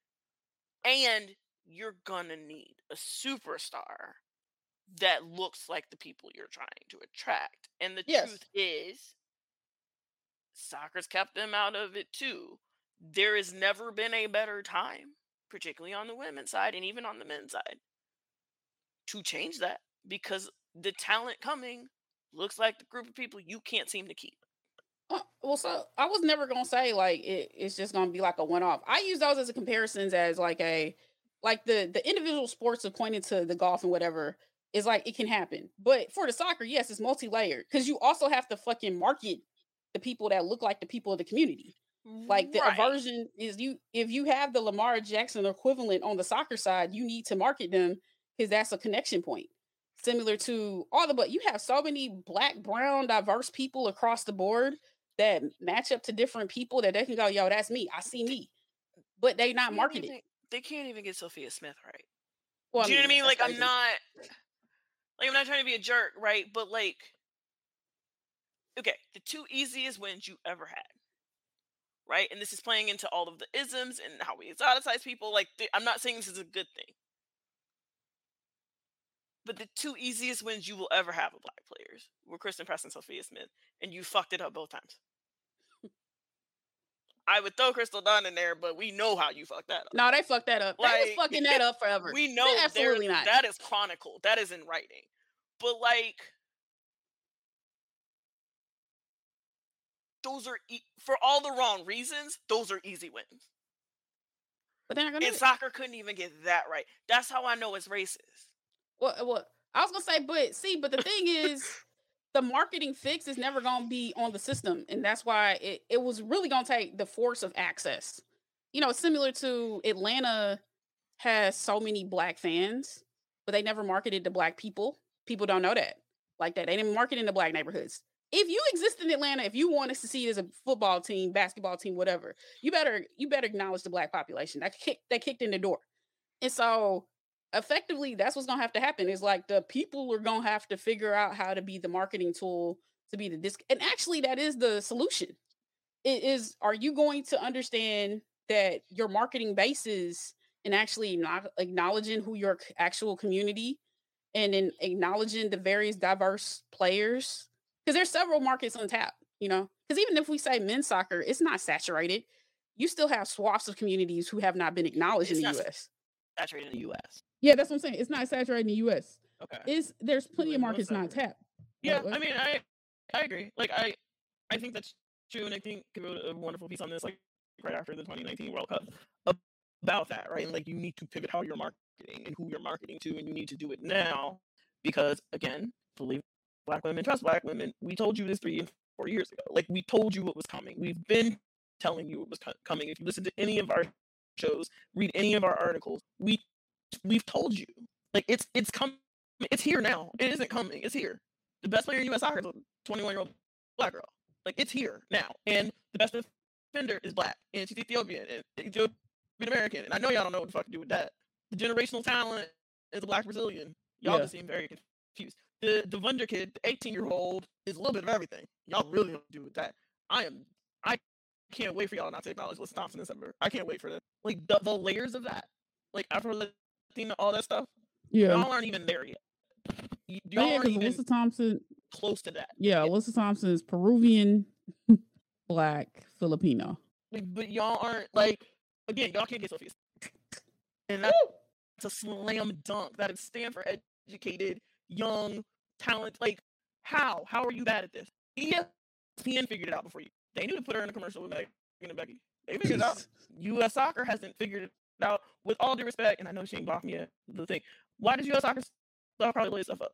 And you're gonna need a superstar that looks like the people you're trying to attract. And the Yes. truth is, soccer's kept them out of it too. There has never been a better time, particularly on the women's side and even on the men's side, to change that because the talent coming looks like the group of people you can't seem to keep. Uh, well, so I was never gonna say like it, it's just gonna be like a one off. I use those as a comparisons as like a like the the individual sports of pointing to the golf and whatever is like it can happen. But for the soccer, yes, it's multi layered because you also have to fucking market the people that look like the people of the community. Like the Right. aversion is you if you have the Lamar Jackson equivalent on the soccer side, you need to market them because that's a connection point. Similar to all the but you have so many black, brown, diverse people across the board that match up to different people that they can go, yo, that's me. I see me. But they not Can't marketed. even, they can't even get Sophia Smith right. Well, Do you know what I mean? that's Like, I'm crazy. not like I'm not trying to be a jerk, right? But like, okay, the two easiest wins you ever had, right? And this is playing into all of the isms and how we exoticize people. Like, th- I'm not saying this is a good thing, but the two easiest wins you will ever have with black players were Kristen Press and Sophia Smith, and you fucked it up both times. I would throw Crystal Dunn in there, but we know how you fucked that up. No, they fucked that up. Like, they was fucking that up forever. We know They absolutely there- not. that is chronicled. That is in writing. But like, those are e- for all the wrong reasons. Those are easy wins. But they're not gonna. And soccer couldn't even get that right. That's how I know it's racist. Well, well, I was gonna say, but see, but the thing is, the marketing fix is never gonna be on the system, and that's why it, it was really gonna take the force of access. You know, similar to Atlanta has so many black fans, but they never marketed to black people. People don't know that like that. They didn't market in the black neighborhoods. If you exist in Atlanta, if you want us to see it as a football team, basketball team, whatever, you better you better acknowledge the black population. That kicked that kicked in the door, and so effectively, that's what's gonna have to happen. Is like the people are gonna have to figure out how to be the marketing tool to be the disc. And actually, that is the solution. It is. Are you going to understand that your marketing basis and actually not acknowledging who your actual community and then acknowledging the various diverse players? Because there's several markets on tap, you know. Because even if we say men's soccer, it's not saturated. You still have swaths of communities who have not been acknowledged It's in the not U S. Saturated in the U S. Yeah, that's what I'm saying. It's not saturated in the U S. Okay. It's there's plenty of Wait, markets what's not that? tapped. Yeah, What- I mean, I I agree. Like, I I think that's true, and I think I wrote a wonderful piece on this, like right after the twenty nineteen World Cup, about that, right? And like, you need to pivot how you're marketing and who you're marketing to, and you need to do it now because, again, believe black women, trust black women. We told you this three and four years ago. Like, we told you what was coming. We've been telling you it was co- coming. If you listen to any of our shows, read any of our articles, we we've told you. Like, it's it's coming mean, it's here now. It isn't coming. It's here. The best player in U S soccer is a twenty-one-year-old black girl. Like, it's here now. And the best defender is black. And she's Ethiopian and Ethiopian American. And I know y'all don't know what the fuck to do with that. The generational talent is a black Brazilian. Y'all Yeah. just seem very confused. The the Wonder kid, the eighteen-year-old, is a little bit of everything. Y'all really don't do with that. I am I can't wait for y'all not to acknowledge Liz Thompson in December. I can't wait for that. Like the, the layers of that. Like Afro Latina, all that stuff. Yeah. Y'all aren't even there yet. Y- Oh, Y'all yeah, aren't because even Alyssa Thompson, close to that. yeah, yet. Alyssa Thompson is Peruvian, black, Filipino. Like, but y'all aren't like again, y'all can't get Sophia. And that's a slam dunk. That is Stanford educated, young, talent. Like, how? How are you bad at this? E S P N figured it out before you. They knew to put her in a commercial with Megan and Becky. They figured it out. U S Soccer hasn't figured it out. With all due respect, and I know she ain't blocked me yet. The thing, why does U S Soccer stuff probably lay stuff up?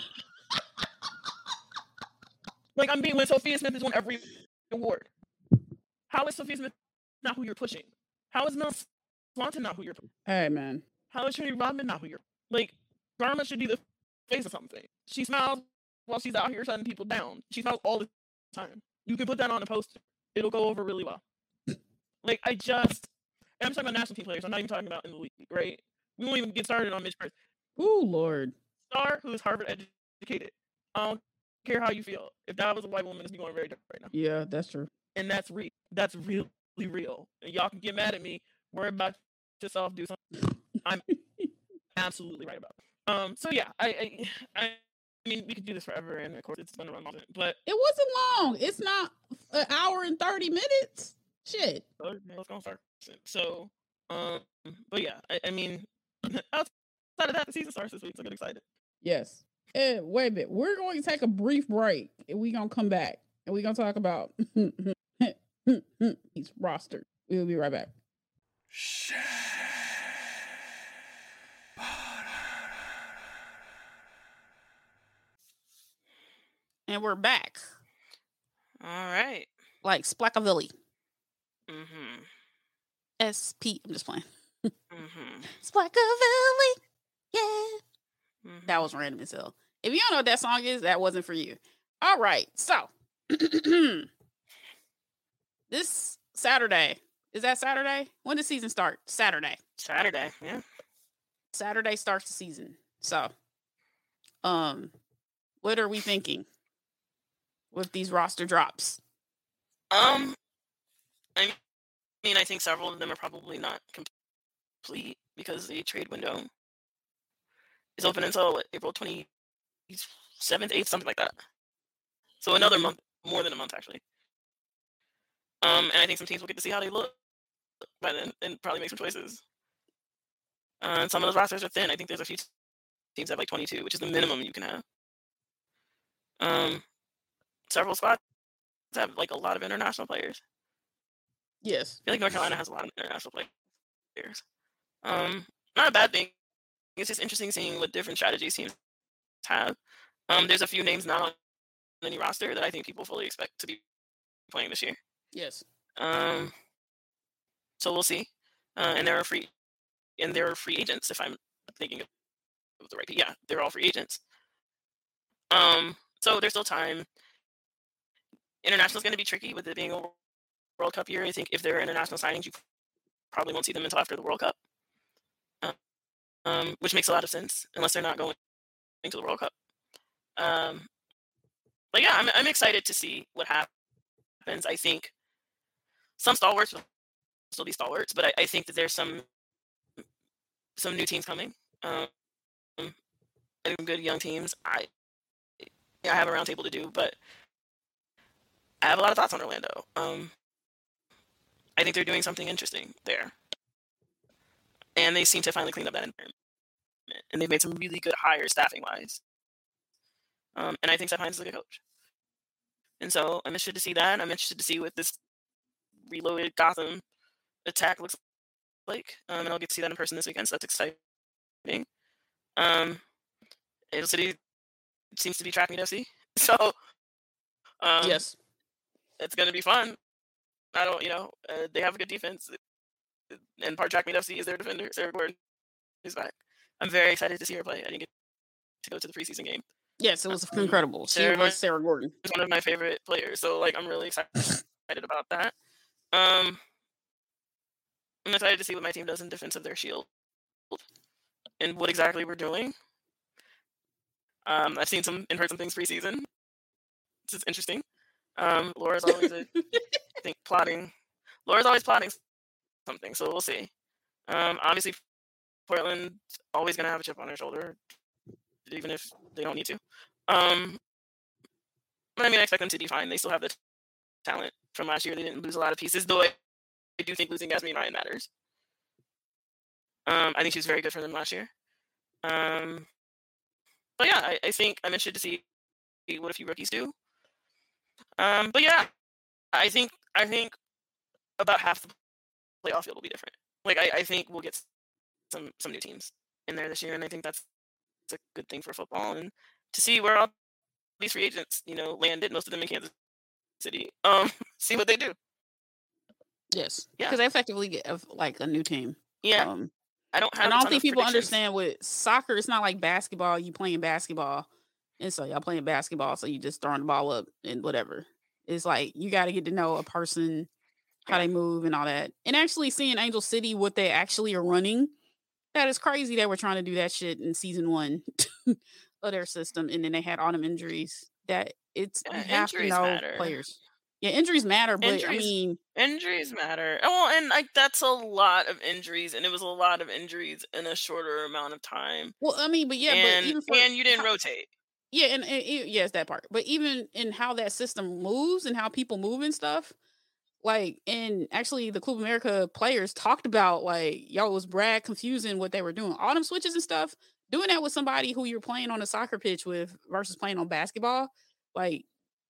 Like, I'm being when Sophia Smith has won every award. How is Sophia Smith not who you're pushing? How is Mel Swanton not who you're pushing? Hey, man. How is Trinity Rodman not who you're like? Garma should be the face of something. She smiles while she's out here shutting people down. She smiles all the time. You can put that on a poster. It'll go over really well. Like, I just, and I'm talking about national team players. I'm not even talking about in the league, right? We won't even get started on Mitch Pritz. Ooh, Lord. Star, who is Harvard educated. I don't care how you feel. If that was a white woman, it's be going very different right now. Yeah, that's true. And that's real. That's really real. And y'all can get mad at me. Worry about yourself. Do something. I'm absolutely right about it. Um. So yeah, I, I, I mean, we could do this forever, and of course, it's gonna run long. But It wasn't long. It's not an hour and thirty minutes. Shit. okay, let's go start. So, um, but yeah, I, I mean, outside of that, the season starts this week, so get excited. Yes. Eh, wait a minute. We're going to take a brief break, and we're going to come back, and we're going to talk about he's rostered. We'll be right back. And we're back. All right. Like Splackavilli. Mm-hmm. S P. I'm just playing. Mm-hmm. Splackavilli. Yeah. Mm-hmm. That was random as hell. If you don't know what that song is, that wasn't for you. All right. So, this Saturday. Is that Saturday? When does season start? Saturday. Saturday, yeah. Saturday starts the season. So, um, what are we thinking with these roster drops? Um, I mean, I think several of them are probably not complete because the trade window is open until what, April twenty-seventh, eighth, something like that. So another month, more than a month actually. Um, and I think some teams will get to see how they look by then and probably make some choices. Uh, and some of those rosters are thin. I think there's a few teams that have like twenty-two, which is the minimum you can have. Um, several spots have like a lot of international players. Yes. I feel like North Carolina has a lot of international players. Um, not a bad thing. It's just interesting seeing what different strategies teams have. Um, there's a few names not on any roster that I think people fully expect to be playing this year. Yes. Um, so we'll see. Uh, and there are free, and there are free agents. If I'm thinking of the right, yeah, they're all free agents. Um, so there's still time. International is going to be tricky with it being a World Cup year. I think if there are international signings, you probably won't see them until after the World Cup, uh, um, which makes a lot of sense unless they're not going to the World Cup. Um, but yeah, I'm I'm excited to see what happens. I think some stalwarts will still be stalwarts, but I, I think that there's some some new teams coming. Um, some good young teams. I yeah, I have a roundtable to do, but I have a lot of thoughts on Orlando. Um, I think they're doing something interesting there, and they seem to finally clean up that environment. And they've made some really good hires staffing wise. Um, and I think Seth Hines is a good coach. And so I'm interested to see that. I'm interested to see what this reloaded Gotham attack looks like. Um, and I'll get to see that in person this weekend, so that's exciting. Um, Idle City seems to be tracking F C, so um, Yes. it's going to be fun. I don't, you know, uh, they have a good defense, and part track meet F C is their defender, Sarah Gordon, who's back. I'm very excited to see her play. I didn't get to go to the preseason game. Yes, it was Um, incredible. She Sarah was Sarah Gordon. is one of my favorite players, so like I'm really excited about that. Um, I'm excited to see what my team does in defense of their shield and what exactly we're doing. Um, I've seen some and heard some things preseason. This is interesting. Um, Laura's always, I think, plotting. Laura's always plotting something, so we'll see. Um, obviously, Portland's always going to have a chip on their shoulder, even if they don't need to. Um, but I mean, I expect them to be fine. They still have the t- talent from last year. They didn't lose a lot of pieces, though I, I do think losing Yasmin Ryan matters. Um, I think she was very good for them last year. Um, but yeah, I, I think I'm interested to see what a few rookies do. Um, but yeah, I think I think about half the playoff field will be different. Like I, I think we'll get some some new teams in there this year, and I think that's, that's a good thing for football. And to see where all these free agents, you know, landed, most of them in Kansas City. Um, see what they do. Yes, Yeah. because they effectively get a- like a new team. Yeah, Um, I don't have. and a I don't ton think of people predictions. understand with soccer. It's not like basketball. You playing basketball, and so y'all playing basketball, so you just throwing the ball up and whatever. It's like you got to get to know a person, how Yeah. they move, and all that. And actually seeing Angel City, what they actually are running, that is crazy. That we're trying to do that shit in season one of their system, and then they had all them injuries. That it's Yeah, you have to injuries know matter. players. Yeah, injuries matter, but I Injuries- mean, Injuries matter. Oh, well, and like that's a lot of injuries, and it was a lot of injuries in a shorter amount of time. well, I mean, but yeah, and but even for and you didn't how- rotate. Yeah, and, and it- yes, that part. But even in how that system moves and how people move and stuff, like, and actually the Club America players talked about like, yo, it was Brad confusing what they were doing, all them switches and stuff. Doing that with somebody who you're playing on a soccer pitch with versus playing on basketball, like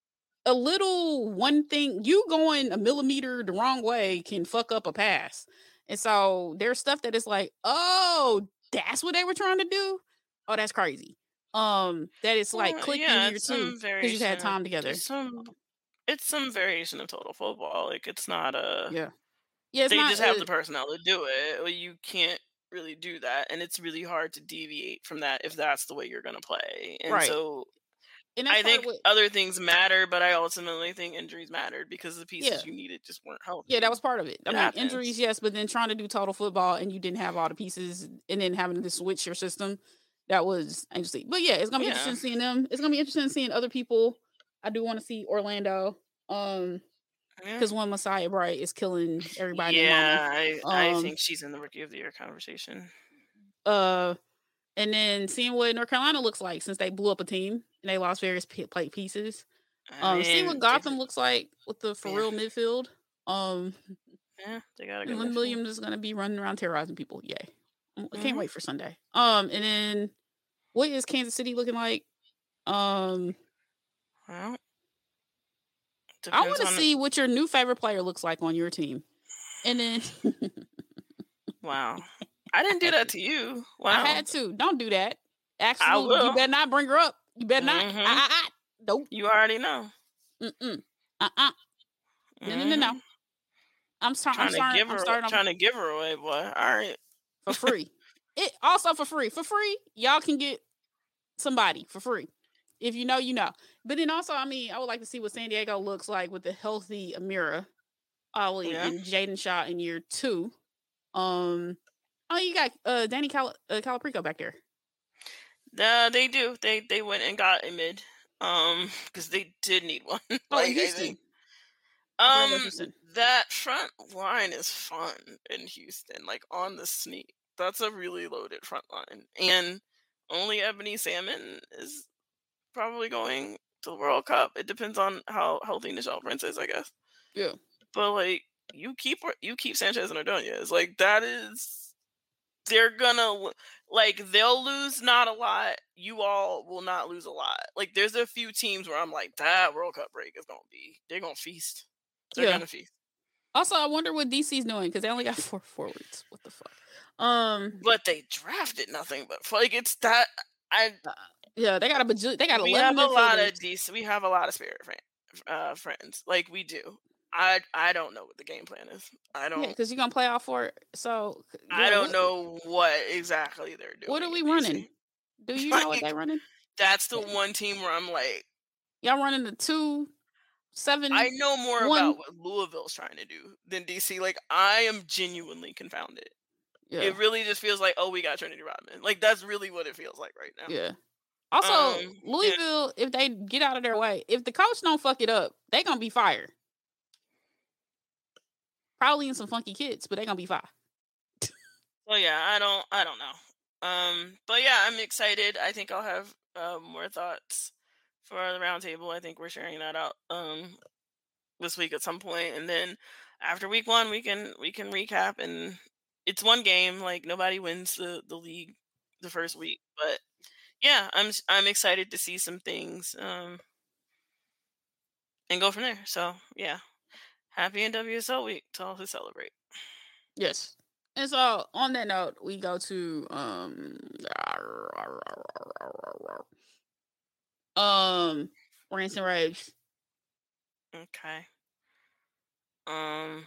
a little one thing, you going a millimeter the wrong way can fuck up a pass. And so there's stuff that is like, oh, that's what they were trying to do. Oh, that's crazy. Um, that it's like Well, clicking yeah, year it's two some because you've had variation time of- together. It's some, it's some variation of total football. Like it's not a. Yeah, yeah. It's they not, just have uh, the personnel to do it. Or you can't really do that, and it's really hard to deviate from that if that's the way you're going to play. And Right. so and that's I part think of what, other things matter, but I ultimately think injuries mattered because the pieces Yeah. you needed just weren't healthy. yeah, that was part of it. I It mean, happens. injuries, yes, but then trying to do total football and you didn't have all the pieces, and then having to switch your system, that was interesting. But yeah, it's gonna be Yeah. interesting seeing them. It's gonna be interesting seeing other people. I do want to see Orlando, um, Yeah. because one Messiah Bright is killing everybody. and their Yeah, I, I Um, think she's in the Rookie of the Year conversation. mama. Uh, and then seeing what North Carolina looks like since they blew up a team and they lost various p- plate pieces. I Um, see mean, what they- Gotham looks like with the for Yeah. real midfield. Um, Yeah, they got a good Lynn midfield. Williams is gonna be running around terrorizing people. Yay! I can't Mhm. wait for Sunday. Um, and then what is Kansas City looking like? Um, Well, I depends want to on- see what your new favorite player looks like on your team. And then Wow, I didn't do that to you. Wow, I had to. Don't do that. Absolutely, will. you better not bring her up. You better not. Mhm. Ah, ah, ah. Nope. you already know. Mm-mm. Uh-uh. No, no, no, no. Mhm. I'm, start, Trying I'm to starting. give I'm her, starting off trying to give her away, boy. All right. for free. It also for free. For free, y'all can get somebody for free. If you know, you know. But then also, I mean, I would like to see what San Diego looks like with the healthy Amira, Ollie, Yeah. and Jaden Shaw in year two. Um, oh, you got uh Danny Cal- uh, Calaprico back there. Uh, they do. They they went and got a mid. Um, because they did need one. Oh, like, in I Houston. think- Brad Um, Jefferson. that front line is fun in Houston. Like on the sneak, that's a really loaded front line, and only Ebony Salmon is probably going to the World Cup. It depends on how healthy Nichelle Prince is, I guess. Yeah. But like you keep you keep Sanchez and Ordonez, like that is they're gonna like they'll lose not a lot. You all will not lose a lot. Like there's a few teams where I'm like that World Cup break is gonna be they're gonna feast. They're Yeah. gonna feast. Also, I wonder what D C's doing because they only got four forwards. What the fuck? Um, But they drafted nothing but like it's that I yeah, they got a bajillion. They got we eleven have a lot of midfielders. decent we have a lot of spirit fan, uh, friends. Like we do. I I don't know what the game plan is. I don't Yeah, because you're gonna play all four. So I yeah, don't what- know what exactly they're doing. What are we in D C. running? Do you know what Like, they running? that's the one team where I'm like, Y'all running the two, seven, I know more one? about what Louisville's trying to do than D C. Like, I am genuinely confounded. Yeah. It really just feels like, oh, we got Trinity Rodman. Like, that's really what it feels like right now. Yeah. Also, Um, yeah. Louisville, if they get out of their way, if the coach don't fuck it up, they gonna be fired. Probably in some funky kids, but they gonna be fired. So yeah, I don't, I don't know. Um, but yeah, I'm excited. I think I'll have uh, more thoughts for the roundtable. I think we're sharing that out um this week at some point, and then after week one, we can we can recap. And it's one game. Like, nobody wins the the league the first week, but yeah, I'm I'm excited to see some things um and go from there. So yeah, happy N W S L week to all who celebrate. Yes. And so on that note, we go to um um rants and raves. Okay. Um.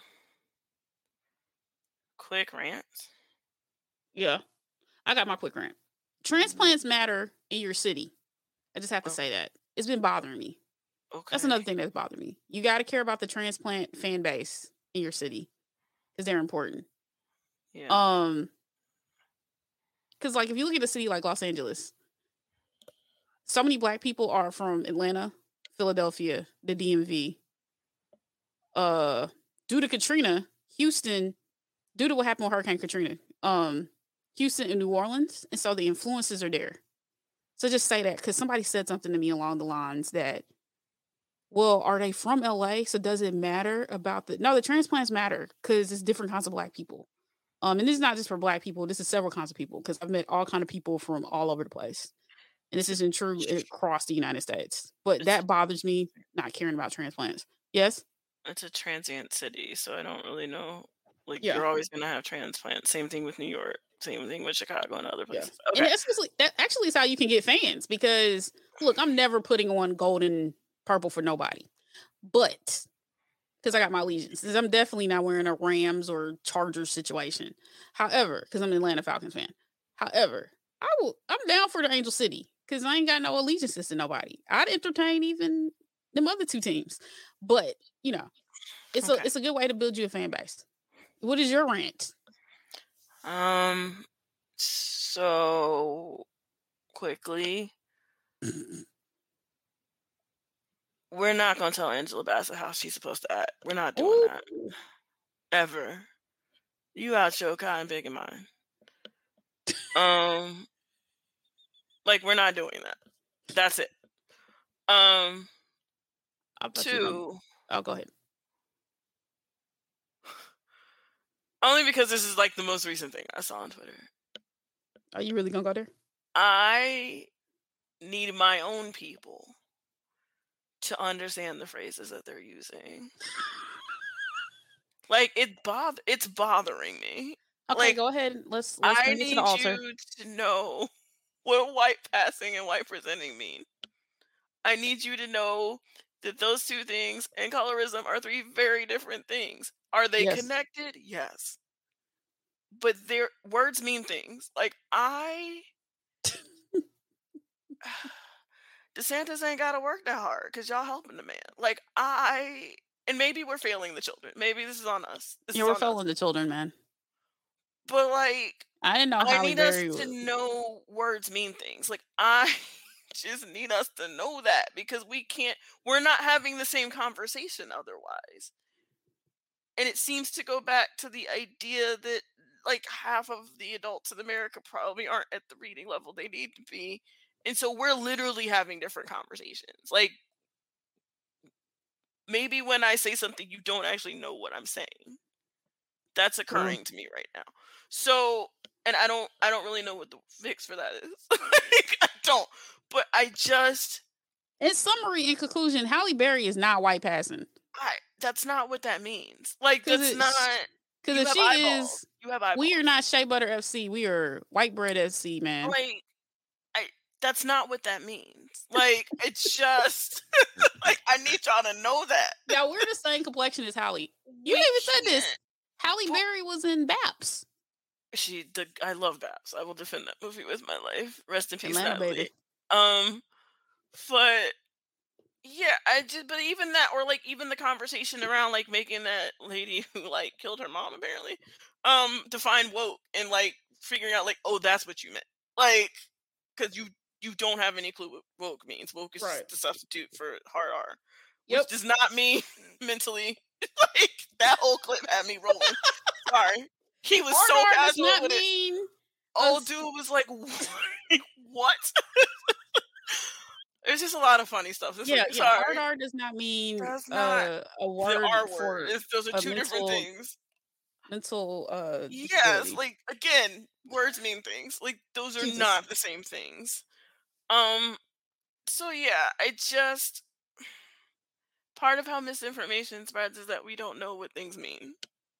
Quick rants. Yeah, I got my quick rant. Transplants matter in your city. I just have to Oh. say that. It's been bothering me. Okay. That's another thing that's bothered me. You got to care about the transplant fan base in your city because they're important. Yeah. Um, because like if you look at a city like Los Angeles, so many black people are from Atlanta, Philadelphia, the D M V. Uh, due to Katrina, Houston, due to what happened with Hurricane Katrina, um, Houston and New Orleans, and so the influences are there. So just say that because somebody said something to me along the lines that, well, are they from L A? So does it matter about the no? The transplants matter because it's different kinds of black people. Um, and this is not just for black people. This is several kinds of people because I've met all kind of people from all over the place, and this isn't true across the United States. But that bothers me not caring about transplants. Yes, it's a transient city, so I don't really know. Like, Yeah. you're always gonna have transplants. Same thing with New York. Same thing with Chicago and other Yeah. places. And Okay. that's actually, that actually is how you can get fans because look, I'm never putting on gold and purple for nobody, but because I got my allegiances, I'm definitely not wearing a Rams or Chargers situation. However, because I'm an Atlanta Falcons fan. However, I will. I'm down for the Angel City because I ain't got no allegiances to nobody. I'd entertain even them other two teams, but you know, it's Okay. a it's a good way to build you a fan base. What is your rant? Um. So quickly, we're not gonna tell Angela Bassett how she's supposed to act. We're not doing Ooh. that ever. You outshowed Kai and Big and mine. Um. Like, we're not doing that. That's it. Um. I thought you were gonna- Two. Oh, go ahead. Only because this is like the most recent thing I saw on Twitter. Are you really gonna go there? I need my own people to understand the phrases that they're using. Like, it bother it's bothering me. Okay, Like, go ahead. Let's let's I bring it to need the altar. you to know what white passing and white presenting mean. I need you to know that those two things and colorism are three very different things. Are they Yes. connected? Yes. But their words mean things. Like, I DeSantis ain't gotta work that hard because y'all helping the man. Like, I and maybe we're failing the children. Maybe this is on us. This Yeah, is we're on us. failing the children, man. But like, I didn't know I Halle need us Berry to was. know words mean things. Like, I just need us to know that because we can't. We're not having the same conversation otherwise. And it seems to go back to the idea that like half of the adults in America probably aren't at the reading level they need to be. And so we're literally having different conversations. Like, maybe when I say something, you don't actually know what I'm saying. That's occurring to me right now. So, and I don't, I don't really know what the fix for that is. Like, I don't. But I just, In summary, in conclusion, Halle Berry is not white passing. I. That's not what that means. Like, 'Cause that's it's- not. Because You if have she eyeballs. is, You have eyeballs. we are not Shea Butter F C. We are White Bread F C, man. Like, I. That's not what that means. Like, it's just like I need y'all to know that. Now we're the same complexion as Halle. You We even said this. can't. Halle But- Berry was in B A P S. she the I love Babs. I will defend that movie with my life. Rest in peace, Atlanta, Natalie. baby. Um, but yeah, I just but even that, or like even the conversation around like making that lady who like killed her mom apparently, um, define woke and like figuring out like, oh, that's what you meant, like, because you you don't have any clue what woke means. Woke is Right. just a substitute for hard R, Yep. which does not mean mentally. Like that whole clip had me rolling. Sorry, he was Hard so R does casual not with it. mean Old us- dude was like, what? There's just a lot of funny stuff. This yeah, week. yeah. Sorry. Hard R does not mean Does not. uh, a The word R for word. It's, those are a two different mental- things. mental uh Yes, disability. like again, words mean things. Like those are Jesus. not the same things. Um so yeah, I just part of how misinformation spreads is that we don't know what things mean.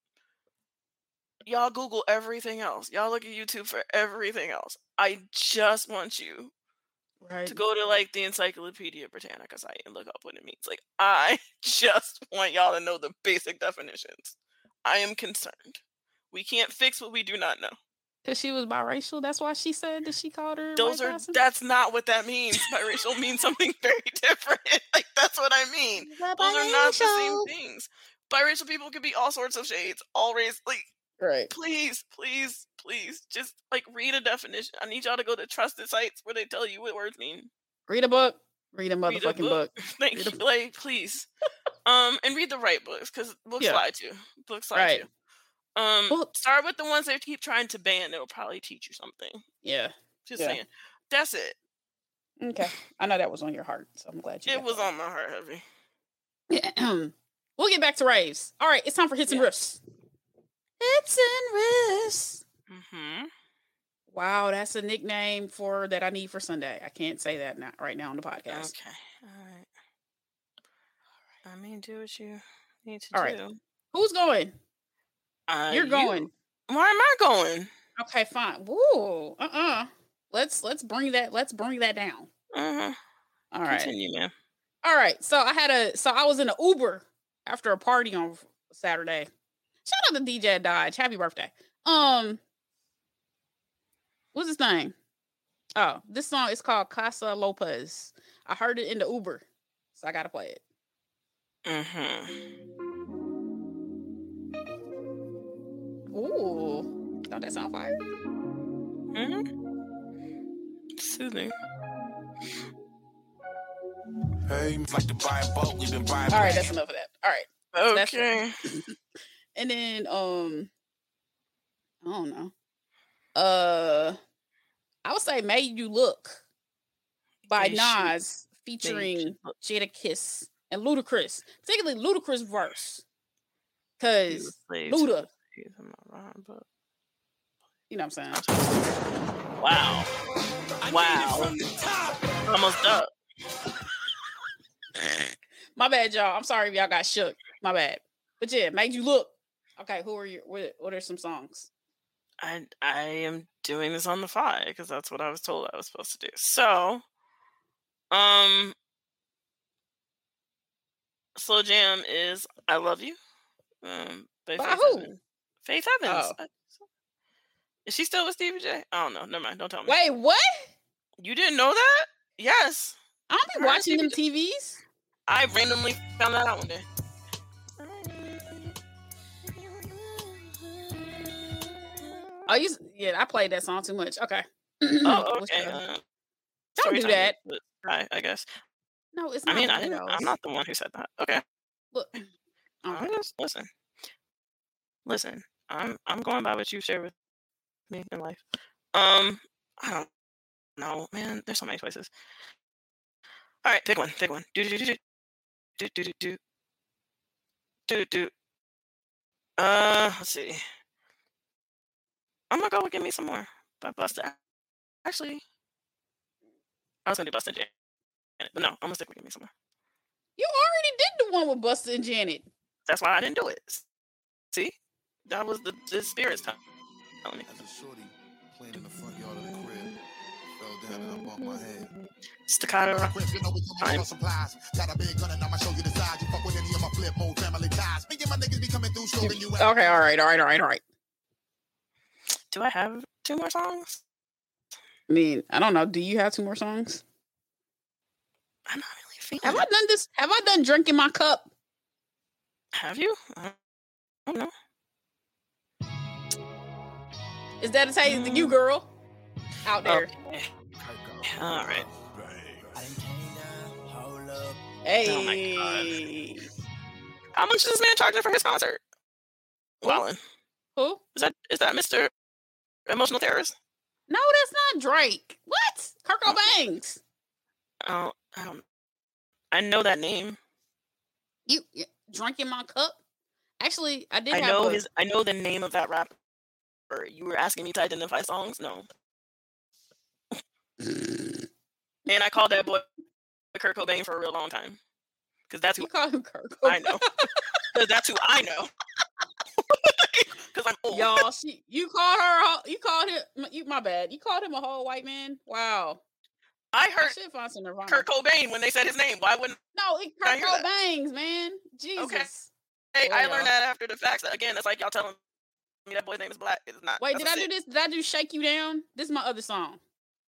Y'all Google everything else. Y'all look at YouTube for everything else. I just want you right. to go to like the Encyclopedia Britannica site and look up what it means. Like I just want y'all to know the basic definitions. I am concerned. We can't fix what we do not know. Because she was biracial. That's why she said that she called her. Those white are passing? that's not what that means. Biracial means something very different. Like that's what I mean. Those are not the same things. Biracial people could be all sorts of shades, all race. Like Right. please, please, please, just like read a definition. I need y'all to go to trusted sites where they tell you what words mean. Read a book. Read a Read a motherfucking book. Thank Read you. a- Like please, um, and read the right books because books Yeah. lie to you. Books lie Right. to you. Um, Well- start with the ones they keep trying to ban. It'll probably teach you something. Yeah. Just Yeah. saying. That's it. Okay. I know that was on your heart, so I'm glad you. It got was that. on my heart heavy. We'll get back to raves. All right, it's time for hits and Yeah. riffs. Hits and riffs. Mm-hmm. Wow, that's a nickname for that I need for Sunday. I can't say that now, right now on the podcast. Okay. All right. I mean, do what you need to All do. right. Who's going? Uh, You're you- going. Why am I going? Okay, fine. Woo. Uh-uh. Let's let's bring that let's bring that down. Uh-huh. All right. Continue, man. All right. So I had a so I was in an Uber after a party on Saturday. Shout out to D J Dodge. Happy birthday. Um what's his name? Oh, this song is called Casa Lopez. I heard it in the Uber, so I gotta play it. Mm-hmm. Ooh. Don't that sound fire? Mm-hmm. Soothing. Hey, like to buy a boat, we've been buying. All right, that's enough of that. All right. That's- Okay. And then um I don't know. Uh I would say Made You Look by Made You- Nas Made featuring You Look. Jadakiss and Ludacris. Particularly Ludacris verse. Cause Luda. Luda, I'm not wrong, but you know what I'm saying? wow. Wow. Almost up. My bad, y'all. I'm sorry if y'all got shook. My bad. But yeah, Made You Look. Okay, who are you? What, what are some songs? I I am doing this on the fly because that's what I was told I was supposed to do. So, um, Slow Jam is "I Love You." Um, by By Faith who? Evans. Faith Evans. Oh. I- Is she still with Stevie J? I don't know. Never mind. Don't tell me. Wait, what? You didn't know that? Yes. I don't be Her and watching them Stevie T Vs. I randomly found that out one day. Oh, you yeah, I played that song too much. Okay. Oh, What's okay. that? Uh, Don't story do time that. with Guy, I guess. No, it's I not. mean, I one of didn't, I'm those. not the one who said that. Okay. Look. I Okay. just listen. Listen, I'm I'm going by what you share with me in life. Um, I don't know, man. There's so many choices. All right, pick one. Pick one. Do do do do do do do do do do. Uh, let's see. I'm gonna go with "Give Me Some More" by Busta. Actually, I was gonna do Busta Janet, but no, I'm gonna stick with "Give Me Some More." You already did the one with Busta and Janet. That's why I didn't do it. See, that was the the spirits telling me. As a shorty playing in the front yard of the crib, fell down and I bumped my head. Staccato. You know we coming with supplies. Got a big gun and I'ma show you the size. You fuck with any of my flip mode family ties. Me and my niggas be coming through showing you out. Okay, all right, all right, all right, all right. do I have two more songs? I mean, I don't know. Do you have two more songs? I'm not really feeling Have I it. done this? Have I done Drink in My Cup? Have you? I don't know. Is that a taste to you, Mm. girl? Out there. Okay. All right. Hey. Oh my How much is this man charging for his concert? Who? Wildin'. Who? Is that is that Mister Emotional Terrorist? No, that's not Drake. What? Kurt Cobain's. Oh, I don't. I know that name. You, you Drink in My Cup? Actually, I did I have know a, his. I know the name of that rapper. You were asking me to identify songs. No. And I called that boy Kurt Cobain for a real long time. Because that's who You call him Kurt Cobain. I know. Because that's who I know. Because I'm old. Y'all, she, you called her. a- You called him. You, my bad. You called him a whole white man. Wow. I I heard should find some Nirvana. Kurt Cobain when they said his name. Why wouldn't no, it's I Kurt hear that? Cobain's, man. Jesus. Hey, Boy, I y'all. learned that after the facts. Again, it's like y'all telling me that boy's name is Black. It's not. Wait, That's did a I do sit. this? Did I do Shake You Down? This is my other song.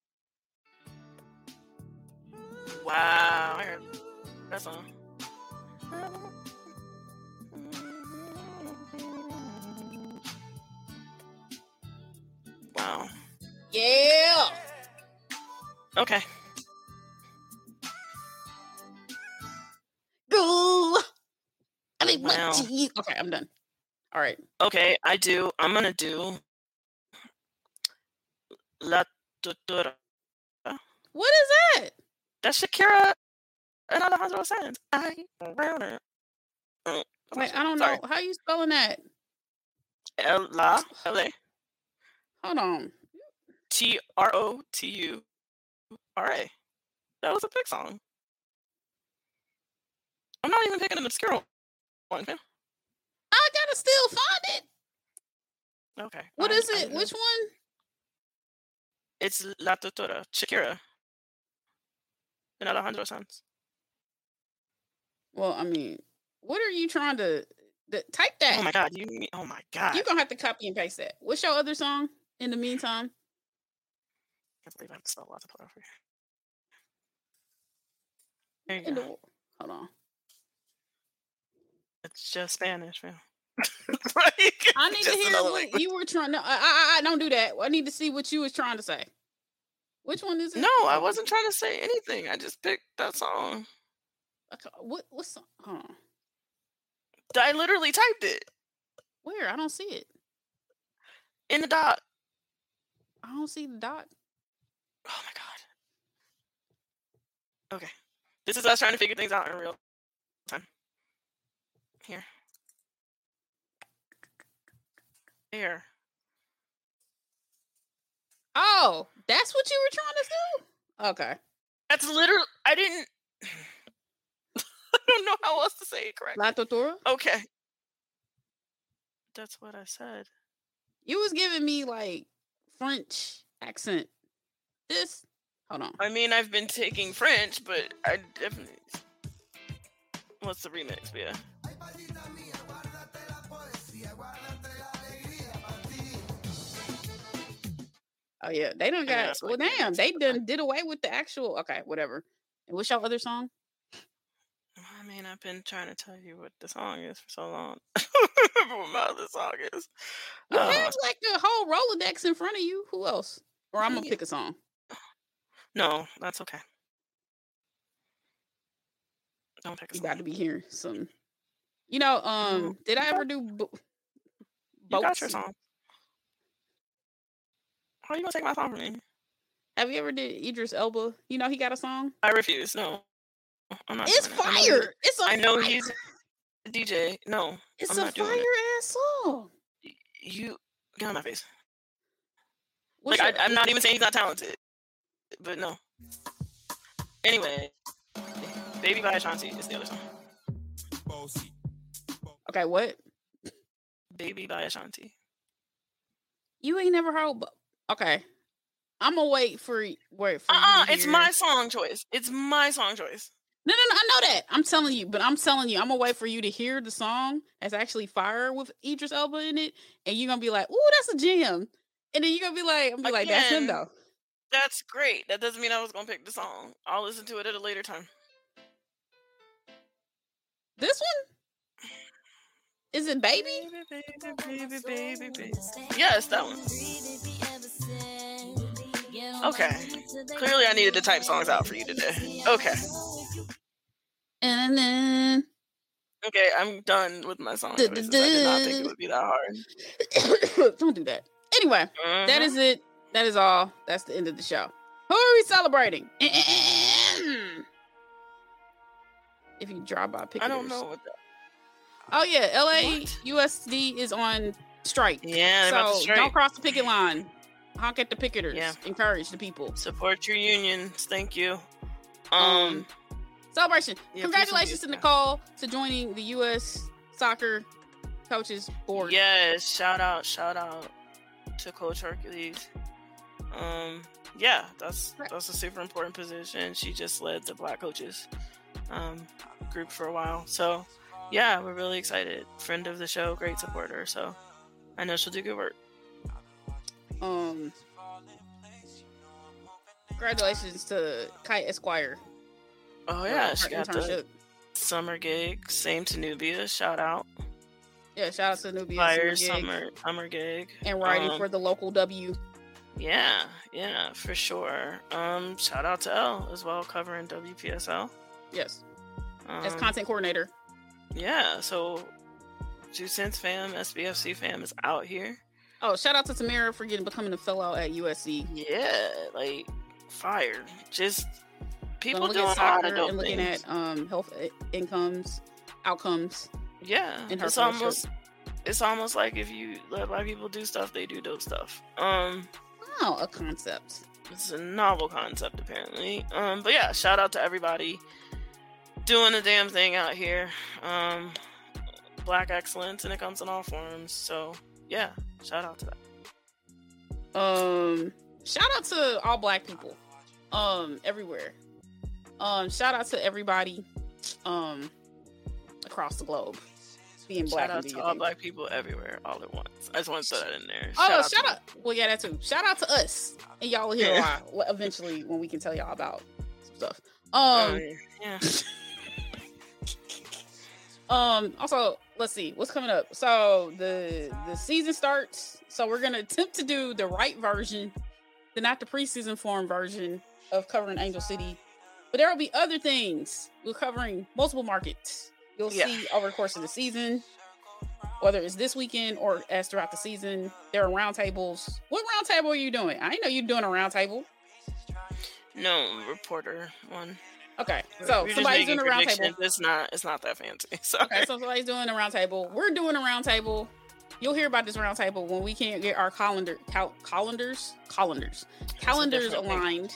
Wow. I heard that song. Wow. Yeah. Okay. Ooh. I mean, what Wow. do you... Okay, I'm done. All right. Okay, I do. I'm gonna do La Tutura. What is that? That's Shakira and Alejandro Sanz. I around it. Mm, Wait, I don't sorry. know. How you spelling that? L La L A Hold on. T R O T U R A. That was a big song. I'm not even picking an obscure one. Man. I gotta still find it. Okay. What I- is I it? know. Which one? It's La Tutura, Shakira and Alejandro Sanz. Well, I mean, what are you trying to the, type that? Oh my god, you mean- oh my god. You're gonna have to copy and paste that. What's your other song in the meantime? I can't believe I have to spell La Tutura for you. There you In go. the, hold on. It's just Spanish, man. Like, I need to just hear another what language. you were trying to. I, I, I don't do that. I need to see what you was trying to say. Which one is it? No, I wasn't trying to say anything. I just picked that song. Okay, what what song? Hold on. I literally typed it Where? I don't see it. in the doc. I don't see the dot. Oh my god. Okay. This is us trying to figure things out in real time. Here. Here. Oh, that's what you were trying to do? Okay. That's literally. I didn't. I don't know how else to say it correctly. La Tortura? Okay. That's what I said. You was giving me like French accent. This? Hold on. I mean, I've been taking French, but I definitely. What's the remix? Yeah. Oh yeah, they don't Yeah, got. that's Well, like damn, remix they of the done did away with the actual. Okay, whatever. And what's your other song? I mean, I've been trying to tell you what the song is for so long. What my other song is. You Uh, have like a whole Rolodex in front of you. Who else? Or I'm gonna Yeah. pick a song. no, that's okay. Don't pick a You song. got to be hearing some. You know, um, did I ever do? Bo- You got your boats? song. How are you gonna take my song from me? Have you ever did Idris Elba? You know he got a song. I refuse. No, I'm not. It's doing it. I know he's- fire. It's a I know fire. he's a D J. No, It's I'm a not doing fire it. ass song. You get on my face. What's Like your- I, I'm not even saying he's not talented, but no. Anyway, "Baby" by Ashanti is the other song. Okay, what? "Baby" by Ashanti. You ain't never heard. Bo- okay, I'm gonna wait for wait for. Uh you uh to it's hear- my song choice. It's my song choice. No, no, no. I know that. I'm telling you, but I'm telling you, I'm gonna wait for you to hear the song that's actually fire with Idris Elba in it, and you're gonna be like, "Ooh, that's a jam." And then you're gonna be like, I'm gonna be like, that's him Again, though. That's great. That doesn't mean I was gonna pick the song. I'll listen to it at a later time. This one? Is it Baby? Baby, baby, baby, baby, baby. Yes, that one. Okay. Clearly I needed to type songs out for you today. Okay. And then Okay, I'm done with my song choices. I did not think it would be that hard. don't do that. Anyway, Mhm. that is it. That is all. That's the end of the show. Who are we celebrating? If you drive by picketers. I don't know what that. Oh yeah, L A What? U S D is on strike. Yeah, they're about to So strike. don't cross the picket line. Honk at the picketers. Yeah. Encourage the people. Support your unions. Thank you. Um, Um, Celebration. yeah, Congratulations to please don't do Nicole to joining the U S Soccer Coaches Board. yes, shout out, shout out to Coach Hercules. Um, yeah, that's that's a super important position. She just led the Black coaches um, group for a while. So, yeah, we're really excited. Friend of the show, great supporter. So, I know she'll do good work. Um, congratulations to Kite Esquire. Oh for yeah, her she got the internship. summer gig. Same to Nubia. Shout out. Yeah, shout out to Nubia Fire summer gig summer summer gig. and writing Um, for the local W. Yeah, yeah, for sure. Um, shout out to L as well, covering W P S L. Yes, Um, as content coordinator. Yeah, so Two Cents fam, S B F C fam is out here. Oh, shout out to Tamira for getting becoming a fellow at U S C. Yeah, like fire. Just people Gonna doing look a at lot soccer of dope and looking things. at um health i- incomes, outcomes. Yeah, in her it's fellowship. almost it's almost like if you let black people do stuff, they do dope stuff. Um, Oh, a concept. it's a novel concept apparently. Um, but yeah, shout out to everybody doing the damn thing out here. Um, black excellence, and it comes in all forms. So yeah, shout out to that. Um, shout out to all black people, um, everywhere. Um, shout out to everybody, um, across the globe, being black. Shout out and to being all thing. black people everywhere, all at once. I just want to throw that in there. Oh, out shout to- out! Well, yeah, that too. Shout out to us, and y'all will hear Yeah. why eventually when we can tell y'all about some stuff. Oh, Um, yeah. um. Also, let's see what's coming up. So the the season starts. So we're gonna attempt to do the right version, the not the preseason form version of covering Angel City. But there will be other things. We're covering multiple markets. You'll Yeah. see over the course of the season, whether it's this weekend or as throughout the season. There are roundtables. What roundtable are you doing? I didn't know you're doing a roundtable. No reporter one. Okay, so We're just somebody's doing making a roundtable. predictions. It's not. It's not that fancy. Sorry. Okay, so somebody's doing a roundtable. We're doing a roundtable. You'll hear about this roundtable when we can't get our calendar, cal- calendars, calendars, calendars different thing. aligned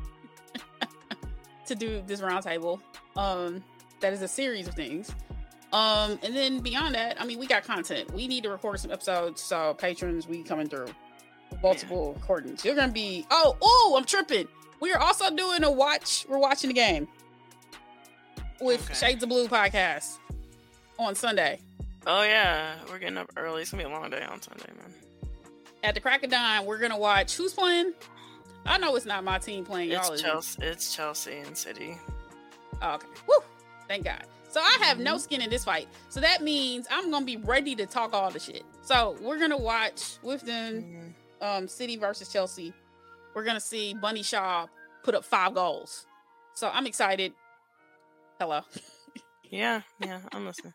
to do this roundtable. Um, that is a series of things. Um, and then beyond that, I mean, we got content. We need to record some episodes, so patrons, we coming through multiple recordings. You're gonna be oh oh, I'm tripping. We are also doing a watch. We're watching the game with Okay. Shades of Blue podcast on Sunday. Oh yeah, we're getting up early. It's gonna be a long day on Sunday, man. At the crack of dawn, we're gonna watch. Who's playing? I know it's not my team playing. Y'all It's is it? Chelsea. It's Chelsea and City. Oh, okay. Woo! Thank God. So I have no Mhm. skin in this fight. So that means I'm gonna be ready to talk all the shit. So we're gonna watch with them. Um, City versus Chelsea. We're gonna see Bunny Shaw put up five goals. So I'm excited. Hello. Yeah, yeah, I'm listening.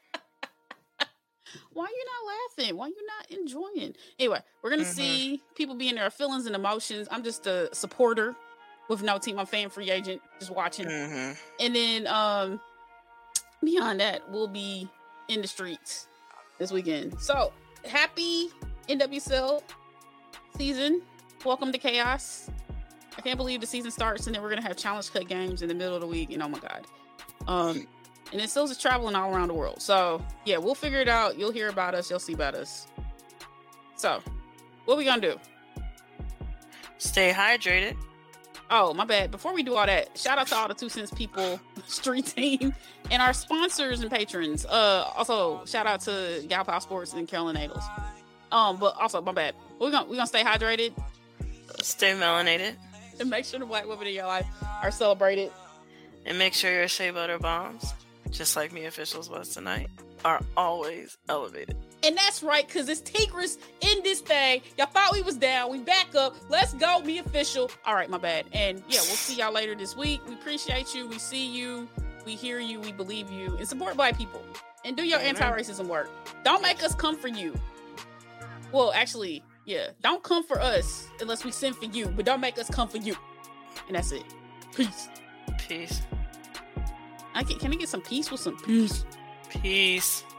Why you not laughing? Why you not enjoying? Anyway, we're gonna Mhm. see people being their feelings and emotions. I'm just a supporter with no team. I'm fan free agent, just watching. hmm And then um beyond that, we'll be in the streets this weekend. So happy N W S L season. Welcome to chaos. I can't believe the season starts and then we're gonna have challenge cut games in the middle of the week. And oh my god. Um and then Sills is traveling all around the world. So yeah, we'll figure it out. You'll hear about us, you'll see about us. So what we gonna do? Stay hydrated. Oh, my bad. Before we do all that, shout out to all the Two Cents people, street team, and our sponsors and patrons. Uh, also, shout out to Gal Pal Sports and Carolyn Adels. Um, but also, my bad. We're gonna we're gonna stay hydrated Stay melanated. and make sure the black women in your life are celebrated. And make sure your shea butter bombs, just like Me Officials was tonight, are always elevated. And that's right, because it's Tigris in this thing. Y'all thought we was down. We back up. Let's go, Me Official. All right, my bad. And yeah, we'll see y'all later this week. We appreciate you. We see you. We hear you. We believe you. And support black people. And do your Amen. anti-racism work. Don't make us come for you. Well, actually, yeah. Don't come for us unless we send for you. But don't make us come for you. And that's it. Peace. Peace. I can, can I get some peace with some peace? Peace.